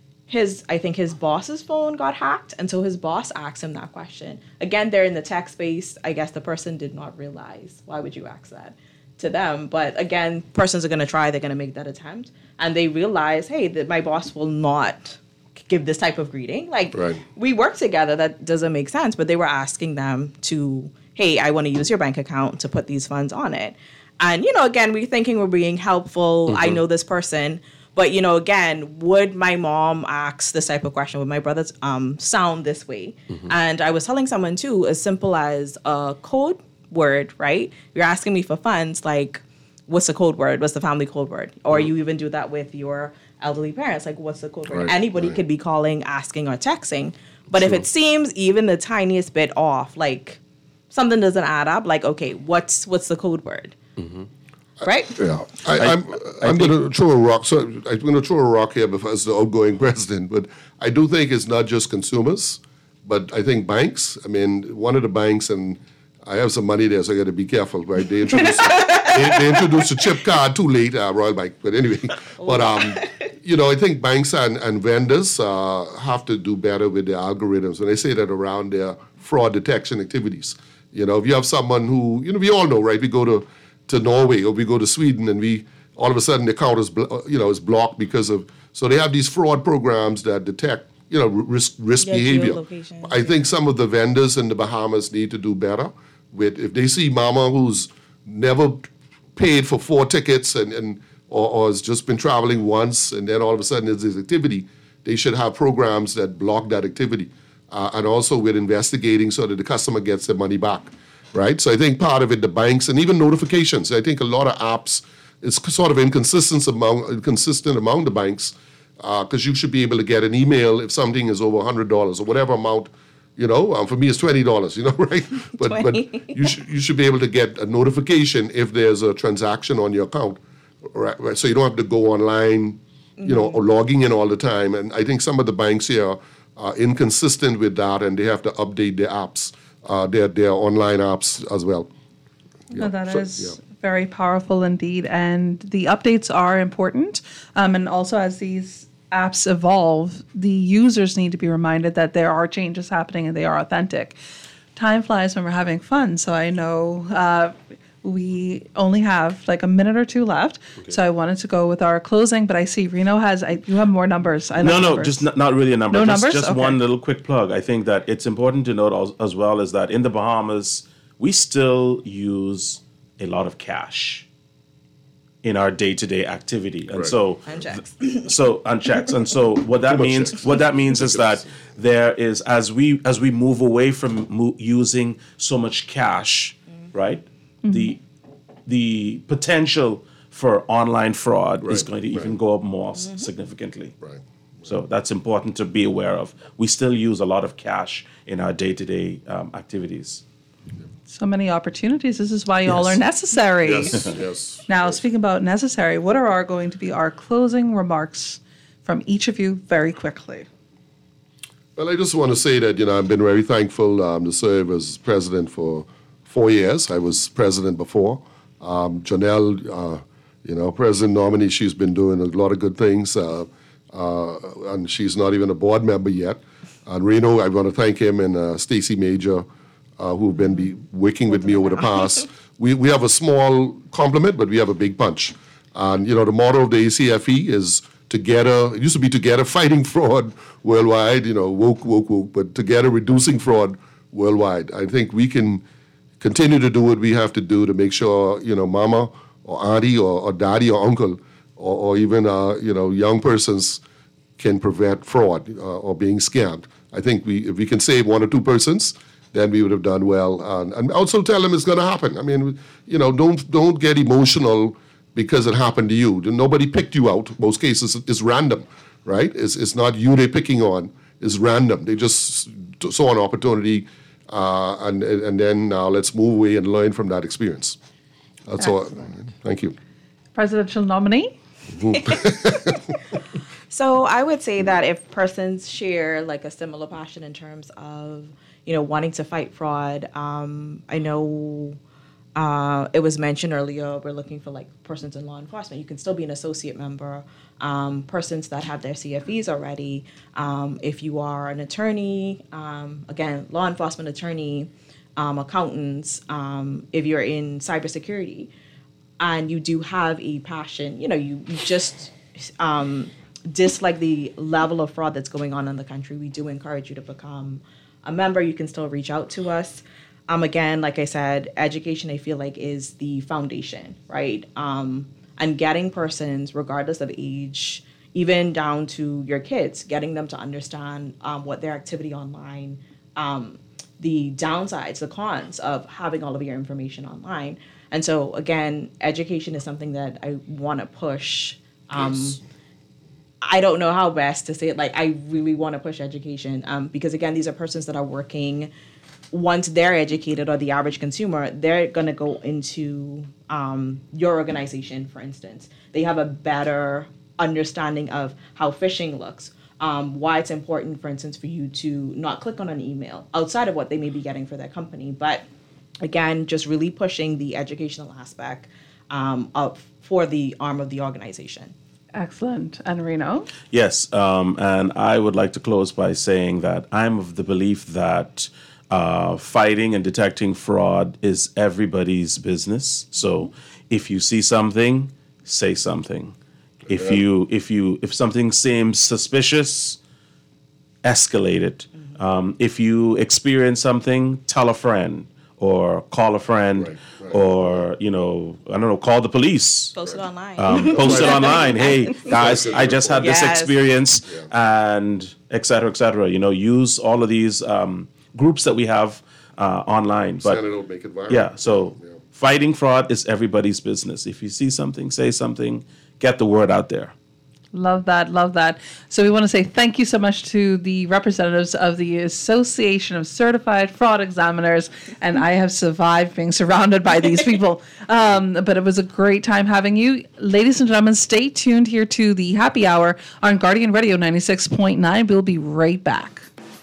S3: his I think his boss's phone got hacked, and so his boss asked him that question. Again, they're in the tech space. I guess the person did not realize. Why would you ask that to them? But again, persons are going to try. They're going to make that attempt, and they realize, hey, that my boss will not give this type of greeting. Like,
S4: Right.
S3: we work together. That doesn't make sense. But they were asking them to, hey, I want to use your bank account to put these funds on it. And, you know, again, we're thinking we're being helpful. I know this person. But, you know, again, would my mom ask this type of question? Would my brothers um, sound this way? And I was telling someone, too, as simple as a code word, right? You're asking me for funds, like, what's the code word? What's the family code word? Or you even do that with your elderly parents. Like, what's the code word?
S4: Right,
S3: Anybody
S4: right.
S3: could be calling, asking, or texting. But if
S4: True.
S3: it seems even the tiniest bit off, like something doesn't add up, like, okay, what's what's the code word? right?
S4: Yeah, I, I'm I'm going to throw a rock. So I'm going to throw a rock here because as the outgoing president, but I do think it's not just consumers, but I think banks. I mean, one of the banks, and I have some money there, so I got to be careful, right? They introduced they, they introduced a chip card too late, uh, Royal Bank, but anyway, but um, you know, I think banks and, and vendors uh, have to do better with their algorithms, and I say that around their fraud detection activities. You know, if you have someone who, you know, we all know, right? We go to to Norway or we go to Sweden and we all of a sudden the account is blo- you know is blocked because of so they have these fraud programs that detect you know risk risk
S3: Yeah,
S4: behavior.
S3: geolocation.
S4: I think some of the vendors in the Bahamas need to do better with if they see mama who's never paid for four tickets and and or, or has just been traveling once and then all of a sudden there's this activity, they should have programs that block that activity uh, and also with investigating so that the customer gets their money back. Right, so I think part of it, the banks, and even notifications. I think a lot of apps, it's sort of inconsistent among inconsistent among the banks, because uh, you should be able to get an email if something is over a hundred dollars or whatever amount. You know, um, for me it's twenty dollars. You know, right? But but you should you should be able to get a notification if there's a transaction on your account, right? right? So you don't have to go online, you mm-hmm. know, or logging in all the time. And I think some of the banks here are inconsistent with that, and they have to update their apps. Uh, their their online apps as well.
S2: Yeah. No, that
S4: so,
S2: is
S4: yeah.
S2: very powerful indeed, and the updates are important. Um, and also, as these apps evolve, the users need to be reminded that there are changes happening and they are authentic. Time flies when we're having fun, so I know uh, we only have like a minute or two left. Okay. So I wanted to go with our closing, but I see Reno has, I, you have more numbers. I
S5: no, no,
S2: numbers.
S5: just not, not really a number.
S2: No
S5: just,
S2: numbers?
S5: Just
S2: Okay.
S5: one little quick plug. I think that it's important to note as, as well is that in the Bahamas, we still use a lot of cash in our day-to-day activity. And
S4: right.
S5: so,
S3: And checks.
S5: so on checks. And so what that means,
S4: checks.
S5: what that means is that there is, as we, as we move away from mo- using so much cash, mm-hmm. right? Mm-hmm. The, the potential for online fraud
S4: right.
S5: is going to even
S4: right.
S5: go up more
S3: mm-hmm.
S5: significantly.
S4: Right.
S5: So that's important to be aware of. We still use a lot of cash in our day-to-day um, activities.
S2: So many opportunities. This is why y'all
S5: Yes.
S2: are necessary.
S4: Yes, yes.
S2: Now,
S4: yes.
S2: speaking about necessary, what are our going to be our closing remarks from each of you very quickly?
S4: Well, I just want to say that, you know, I've been very thankful um, to serve as president for four years. I was president before. Um, Janelle, uh, you know, President nominee, she's been doing a lot of good things, uh, uh, and she's not even a board member yet. And Reno, I want to thank him and uh, Stacy Major, uh, who've been be working with me over the past. We we have a small complement, but we have a big punch. And, you know, the motto of the A C F E is together, it used to be together fighting fraud worldwide, you know, woke, woke, woke, but together reducing fraud worldwide. I think we can continue to do what we have to do to make sure, you know, mama or auntie or, or daddy or uncle or, or even, uh, you know, young persons can prevent fraud uh, or being scammed. I think we if we can save one or two persons, then we would have done well. And, and also tell them it's going to happen. I mean, you know, don't don't get emotional because it happened to you. Nobody picked you out. Most cases, it's random, right? It's, it's not you they're picking on. It's random. They just saw an opportunity, uh, and and then now uh, let's move away and learn from that experience. That's all. Thank you.
S2: Presidential nominee?
S3: So I would say that if persons share like a similar passion in terms of, you know, wanting to fight fraud, um, I know uh, it was mentioned earlier, we're looking for like persons in law enforcement. You can still be an associate member, um, persons that have their C F Es already. Um, if you are an attorney, um, again, law enforcement attorney, um, accountants, um, if you're in cybersecurity and you do have a passion, you know, you, you just... Um, dislike the level of fraud that's going on in the country, we do encourage you to become a member. You can still reach out to us. Um, again, like I said, education, I feel like, is the foundation, right? Um, and getting persons, regardless of age, even down to your kids, getting them to understand um, what their activity online, um, the downsides, the cons of having all of your information online. And so, again, education is something that I want to push. Um,
S4: yes.
S3: I don't know how best to say it. Like, I really want to push education um, because, again, these are persons that are working once they're educated, or the average consumer, they're going to go into um, your organization, for instance. They have a better understanding of how phishing looks, um, why it's important, for instance, for you to not click on an email outside of what they may be getting for their company. But again, just really pushing the educational aspect um, of for the arm of the organization.
S2: Excellent. And Reno?
S5: Yes, um, and I would like to close by saying that I'm of the belief that uh, fighting and detecting fraud is everybody's business. So if you see something, say something. If you if you if something seems suspicious, escalate it. Mm-hmm. Um, if you experience something, tell a friend or call a friend, right, right, or you know, I don't know, call the police.
S3: Post it online.
S5: Um, post it online. Hey guys, I just had this
S3: yes.
S5: experience, yeah. and et cetera, et cetera. You know, use all of these um, groups that we have uh, online. But
S4: Send it out, make it viral.
S5: Yeah. So yeah. Fighting fraud is everybody's business. If you see something, say something. Get the word out there.
S2: Love that. Love that. So we want to say thank you so much to the representatives of the Association of Certified Fraud Examiners. And I have survived being surrounded by these people. Um, but it was a great time having you. Ladies and gentlemen, stay tuned here to the Happy Hour on Guardian Radio ninety-six point nine. We'll be right back.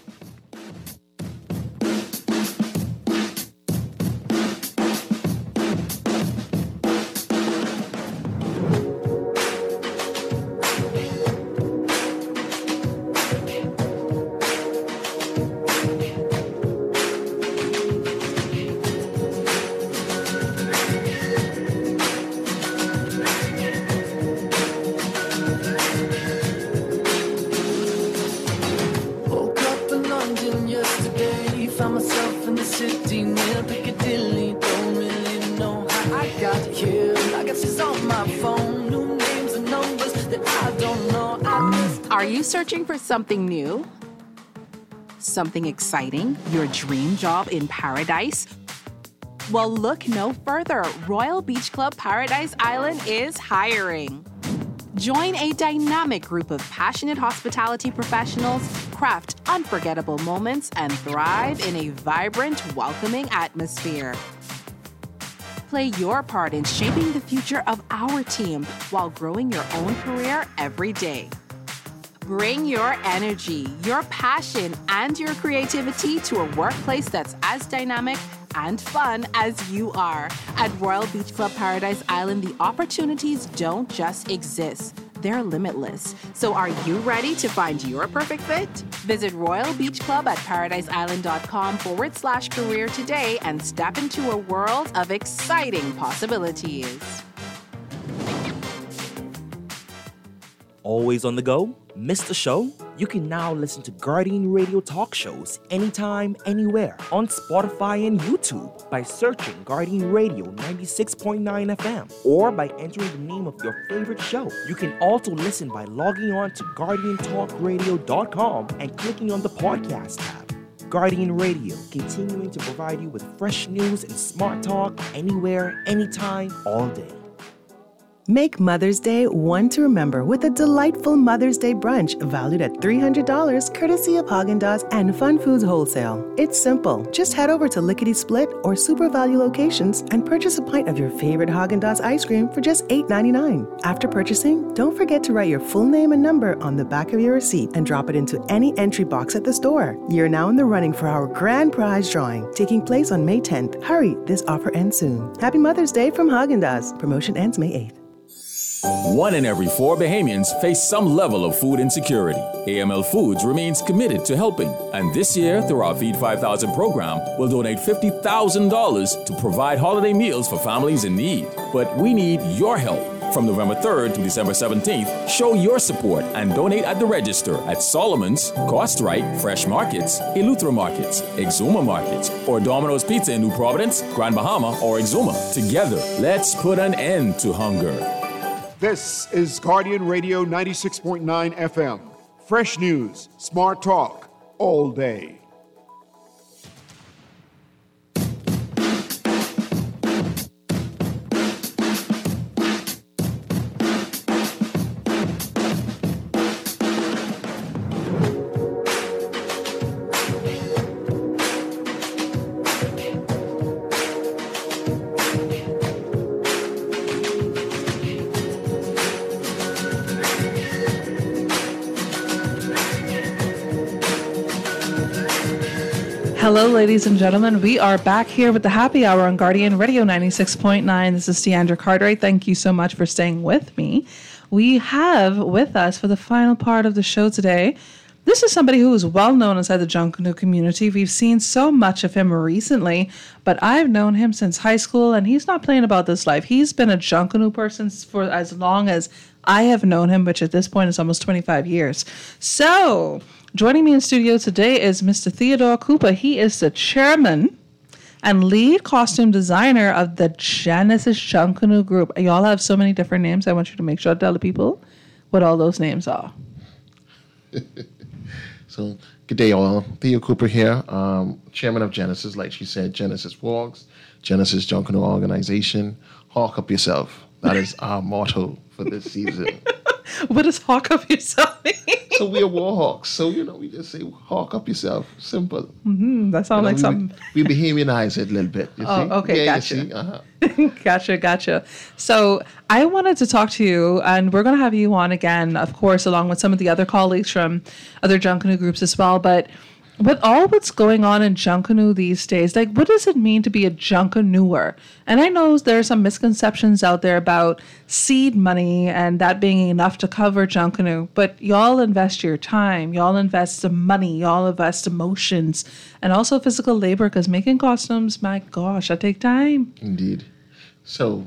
S6: Searching for something new? Something exciting? Your dream job in paradise? Well, look no further. Royal Beach Club Paradise Island is hiring. Join a dynamic group of passionate hospitality professionals, craft unforgettable moments, and thrive in a vibrant, welcoming atmosphere. Play your part in shaping the future of our team while growing your own career every day. Bring your energy, your passion, and your creativity to a workplace that's as dynamic and fun as you are. At Royal Beach Club Paradise Island, the opportunities don't just exist. They're limitless. So are you ready to find your perfect fit? Visit Royal Beach Club at paradiseisland.com forward slash career today and step into a world of exciting possibilities.
S7: Always on the go? Missed a show? You can now listen to Guardian Radio talk shows anytime, anywhere on Spotify and YouTube by searching Guardian Radio ninety-six point nine F M or by entering the name of your favorite show. You can also listen by logging on to guardian talk radio dot com and clicking on the podcast tab. Guardian Radio, continuing to provide you with fresh news and smart talk anywhere, anytime, all day.
S8: Make Mother's Day one to remember with a delightful Mother's Day brunch valued at three hundred dollars courtesy of Haagen-Dazs and Fun Foods Wholesale. It's simple. Just head over to Lickety Split or Super Value locations and purchase a pint of your favorite Haagen-Dazs ice cream for just eight ninety-nine. After purchasing, don't forget to write your full name and number on the back of your receipt and drop it into any entry box at the store. You're now in the running for our grand prize drawing, taking place on May tenth. Hurry, this offer ends soon. Happy Mother's Day from Haagen-Dazs. Promotion ends May eighth.
S9: One in every four Bahamians face some level of food insecurity. A M L Foods remains committed to helping, and this year, through our Feed five thousand program, we'll donate fifty thousand dollars to provide holiday meals for families in need. But we need your help. From November third to December seventeenth, show your support and donate at the register at Solomon's, Cost Right, Fresh Markets, Eleuthera Markets, Exuma Markets, or Domino's Pizza in New Providence, Grand Bahama, or Exuma. Together, let's put an end to hunger.
S1: This is Guardian Radio ninety-six point nine F M. Fresh news, smart talk, all day.
S2: Hello, ladies and gentlemen. We are back here with the Happy Hour on Guardian Radio ninety-six point nine. This is Deandra Cartwright. Thank you so much for staying with me. We have with us for the final part of the show today, this is somebody who is well known inside the Junkanoo community. We've seen so much of him recently, but I've known him since high school, and he's not playing about this life. He's been a Junkanoo person for as long as I have known him, which at this point is almost twenty-five years. So, joining me in studio today is Mister Theodore Cooper. He is the chairman and lead costume designer of the Genesis Junkanoo Group. Y'all have so many different names. I want you to make sure to tell the people what all those names are.
S10: So, good day, all. Theo Cooper here, um, chairman of Genesis, like she said, Genesis Walks, Genesis Junkanoo Organization. Hawk up yourself. That is our motto for this season.
S2: What does hawk up yourself mean?
S10: So we're war hawks. So, you know, we just say hawk up yourself. Simple.
S2: Mm-hmm. That sounds
S10: you know,
S2: like
S10: we,
S2: something.
S10: We Bahamianize it a little bit. You
S2: Oh,
S10: see?
S2: okay,
S10: yeah,
S2: gotcha.
S10: You see? Uh-huh.
S2: Gotcha, gotcha. So I wanted to talk to you, and we're going to have you on again, of course, along with some of the other colleagues from other Junkanoo groups as well. But with all what's going on in Junkanoo these days, like, what does it mean to be a Junkanooer? And I know there are some misconceptions out there about seed money and that being enough to cover Junkanoo, but y'all invest your time, y'all invest the money, y'all invest emotions, and also physical labor, because making costumes, my gosh, that take time.
S10: Indeed. So,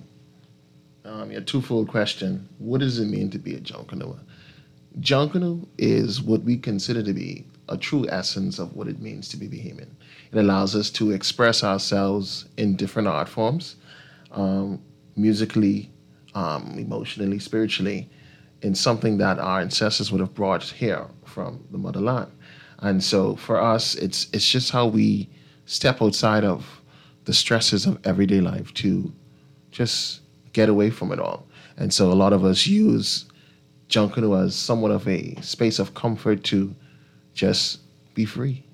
S10: um, your twofold question. What does it mean to be a Junkanooer? Junkanoo is what we consider to be a true essence of what it means to be Bahamian. It allows us to express ourselves in different art forms, um, musically, um, emotionally, spiritually, in something that our ancestors would have brought here from the motherland. And so for us, it's it's just how we step outside of the stresses of everyday life to just get away from it all. And so a lot of us use Junkanoo as somewhat of a space of comfort to just be free.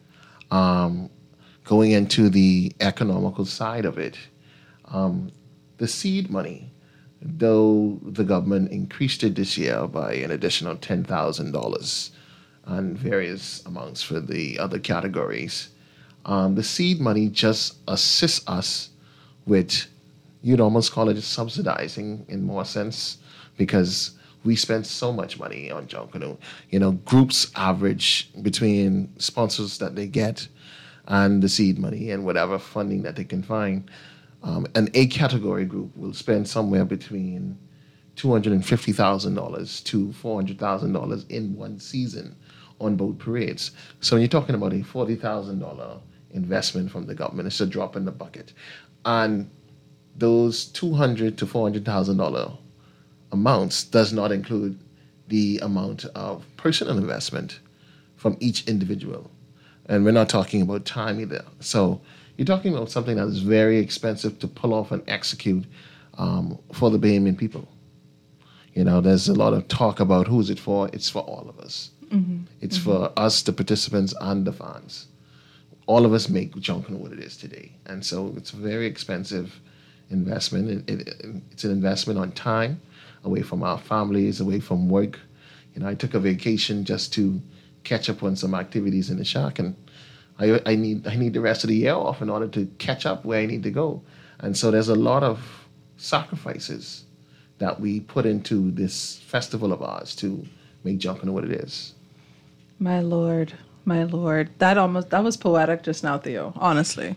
S10: Um, going into the economical side of it, um, the seed money, though the government increased it this year by an additional ten thousand dollars and various amounts for the other categories, um, the seed money just assists us with, you'd almost call it subsidizing in more sense, because we spend so much money on Junkanoo. You know, groups average between sponsors that they get and the seed money and whatever funding that they can find. Um, an A category group will spend somewhere between two hundred fifty thousand dollars to four hundred thousand dollars in one season on boat parades. So when you're talking about a forty thousand dollars investment from the government, it's a drop in the bucket. And those two hundred thousand dollars to four hundred thousand dollars amounts does not include the amount of personal investment from each individual. And we're not talking about time either. So you're talking about something that is very expensive to pull off and execute um, for the Bahamian people. You know, there's a lot of talk about who is it for. It's for all of us. Mm-hmm. It's mm-hmm. for us, the participants, and the fans. All of us make Junkanoo what it is today. And so it's a very expensive investment. It, it, it's an investment on time, away from our families, away from work. You know, I took a vacation just to catch up on some activities in the shack, and I, I need I need the rest of the year off in order to catch up where I need to go. And so there's a lot of sacrifices that we put into this festival of ours to make Junkanoo what it is.
S2: My Lord, my Lord. That almost that was poetic just now, Theo, honestly.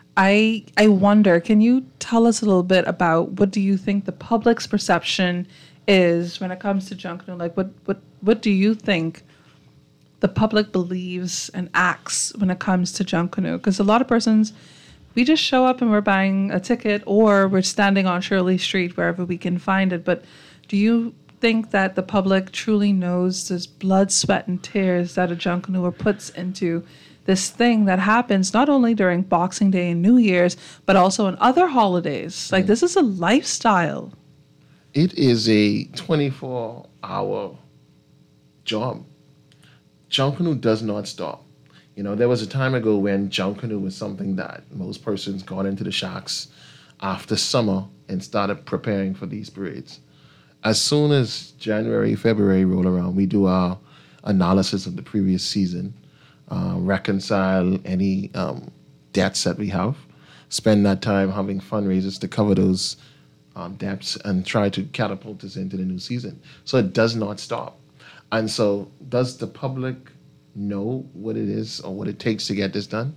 S2: I I wonder, can you tell us a little bit about what do you think the public's perception is when it comes to Junkanoo? Like, what, what, what do you think the public believes and acts when it comes to Junkanoo? Because a lot of persons, we just show up and we're buying a ticket, or we're standing on Shirley Street, wherever we can find it. But do you think that the public truly knows this blood, sweat, and tears that a Junkanooer puts into this thing that happens not only during Boxing Day and New Year's, but also on other holidays? Like, this is a lifestyle.
S10: It is a twenty-four hour job. Junkanoo does not stop. You know, there was a time ago when Junkanoo was something that most persons got into the shacks after summer and started preparing for these parades. As soon as January, February roll around, we do our analysis of the previous season. uh, reconcile any um, debts that we have, spend that time having fundraisers to cover those um, debts, and try to catapult us into the new season. So it does not stop. And so, does the public know what it is or what it takes to get this done?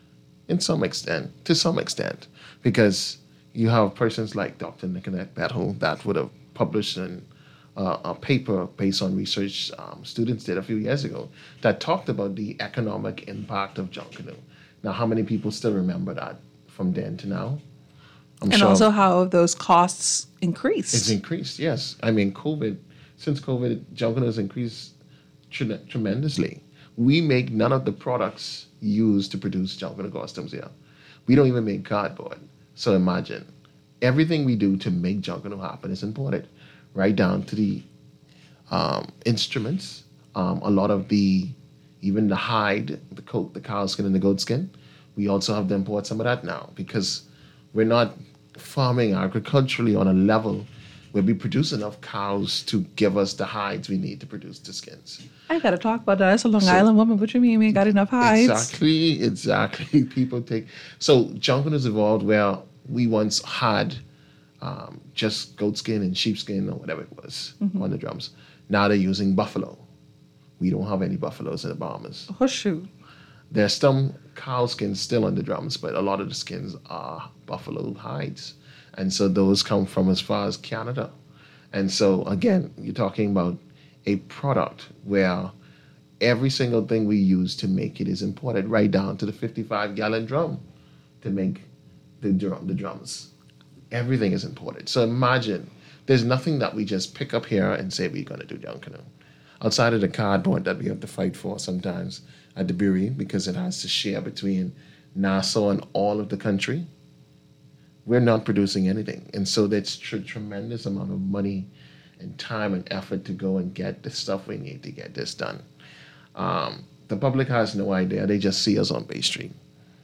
S10: In some extent, to some extent, because you have persons like Doctor Nicolette Bethel that would have published an, uh, a paper based on research um, students did a few years ago that talked about the economic impact of Junkanoo. Now, how many people still remember that from then to now? I'm
S2: and
S10: sure
S2: also how those costs increased.
S10: It's increased, yes. I mean, COVID, since COVID, Junkanoo has increased tre- tremendously. We make none of the products used to produce Junkanoo costumes here. We don't even make cardboard. So imagine, everything we do to make Junkanoo happen is imported, right down to the um, instruments. Um, a lot of the, even the hide, the coat, the cow skin and the goat skin, we also have to import some of that now because we're not farming agriculturally on a level where we produce enough cows to give us the hides we need to produce the skins.
S2: I got to talk about that. That's a Long
S10: So-
S2: Island woman. What you mean we ain't got enough hides?
S10: Exactly, exactly. People take... So Junkanoo has evolved where we once had um, just goat skin and sheepskin or whatever it was
S2: Mhm.
S10: on the drums. Now they're using buffalo. We don't have any buffaloes in the Bahamas.
S2: Oh, shoot.
S10: There's some cow skins still on the drums, but a lot of the skins are buffalo hides. And so those come from as far as Canada. And so, again, you're talking about a product where every single thing we use to make it is imported, right down to the fifty-five gallon drum to make the drum, the drums. Everything is imported. So imagine, there's nothing that we just pick up here and say we're going to do Junkanoo. Outside of the cardboard that we have to fight for sometimes at the brewery because it has to share between Nassau and all of the country, we're not producing anything. And so that's a tremendous amount of money and time and effort to go and get the stuff we need to get this done. Um, the public has no idea. They just see us on Bay Street.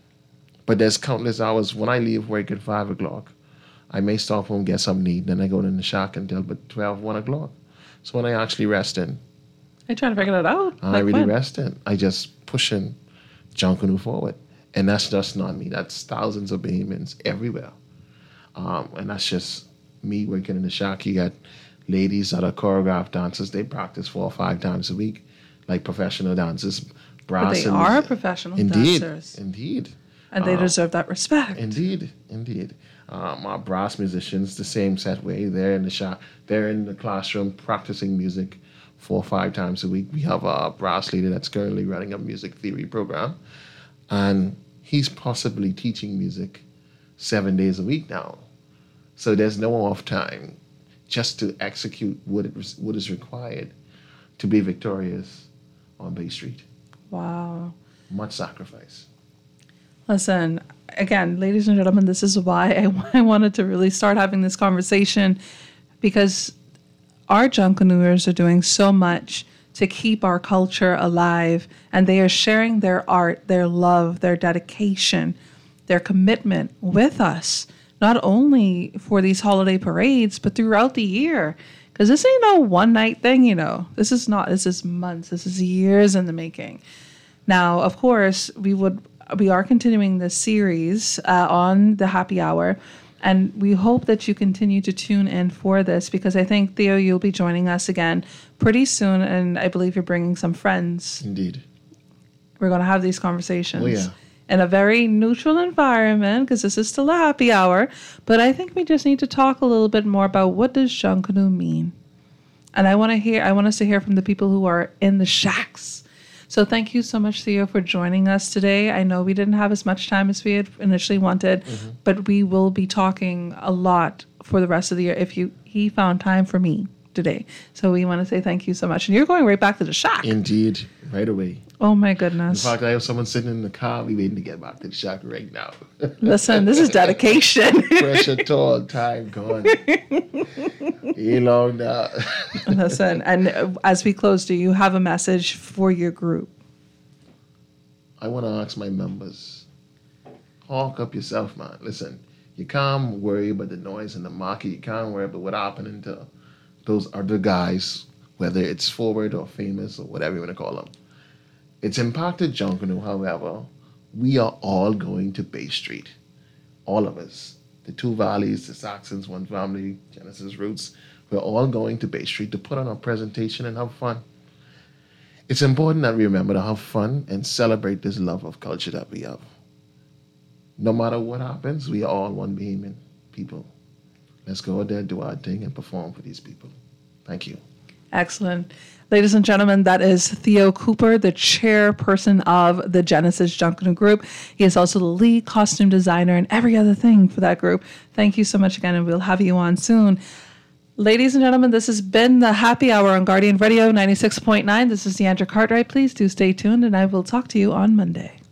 S10: But there's countless hours. When I leave work at five o'clock, I may stop home, get something to eat, then I go in the shack until about twelve, one o'clock. So when I actually rest in,
S2: I trying to figure that out.
S10: I
S2: Like
S10: really
S2: when?
S10: rest in. I just pushing Junkanoo forward. And that's just not me. That's thousands of Bahamians everywhere. Um, and that's just me working in the shack. You got ladies that are choreographed dancers. They practice four or five times a week, like professional dancers. Brass
S2: But they
S10: and-
S2: are professional
S10: indeed,
S2: dancers.
S10: Indeed.
S2: And they
S10: Um,
S2: deserve that respect.
S10: Indeed, indeed. Um, our brass musicians, the same set way. They're in the shop. They're in the classroom practicing music four or five times a week. We have a brass leader that's currently running a music theory program, and he's possibly teaching music seven days a week now. So there's no off time just to execute what it was, what is required to be victorious on Bay Street.
S2: Wow.
S10: Much sacrifice.
S2: Listen, again, ladies and gentlemen, this is why I, I wanted to really start having this conversation, because our Junkanooers are doing so much to keep our culture alive, and they are sharing their art, their love, their dedication, their commitment with us, not only for these holiday parades, but throughout the year. Because this ain't no one night thing, you know. This is not, this is months, this is years in the making. Now, of course, we would we are continuing this series uh, on the happy hour, and we hope that you continue to tune in for this, because I think, Theo, you'll be joining us again pretty soon, and I believe you're bringing some friends.
S10: Indeed.
S2: We're going to have these conversations.
S10: Oh, yeah.
S2: In a very neutral environment, because this is still a happy hour, but I think we just need to talk a little bit more about what does Junkanoo mean. And I want to hear, I want us to hear from the people who are in the shacks. So thank you so much, Theo, for joining us today. I know we didn't have as much time as we had initially wanted,
S10: Mm-hmm.
S2: but we will be talking a lot for the rest of the year if you he found time for me today. So we want to say thank you so much. And you're going right back to the shack.
S10: Indeed, right away.
S2: Oh my
S10: In
S2: goodness.
S10: fact, I have someone sitting in the car. We waiting to get back to the shack right now.
S2: Listen, this is dedication.
S10: Pressure, tall, time gone. You long now.
S2: Listen, and uh, as we close, do you have a message for your group?
S10: I want to ask my members, hawk up yourself, man. Listen, you can't worry about the noise in the market. You can't worry about what happening to those other guys, whether it's forward or famous or whatever you want to call them. It's impacted Junkanoo, however. We are all going to Bay Street. All of us. The two valleys, the Saxons, one family, Genesis roots. We're all going to Bay Street to put on a presentation and have fun. It's important that we remember to have fun and celebrate this love of culture that we have. No matter what happens, we are all one Bahamian people. Let's go out there, do our thing, and perform for these people. Thank you.
S2: Excellent. Ladies and gentlemen, that is Theo Cooper, the chairperson of the Genesis Junkanoo Group. He is also the lead costume designer and every other thing for that group. Thank you so much again, and we'll have you on soon. Ladies and gentlemen, this has been the Happy Hour on Guardian Radio ninety-six point nine. This is Deandra Cartwright. Please do stay tuned, and I will talk to you on Monday.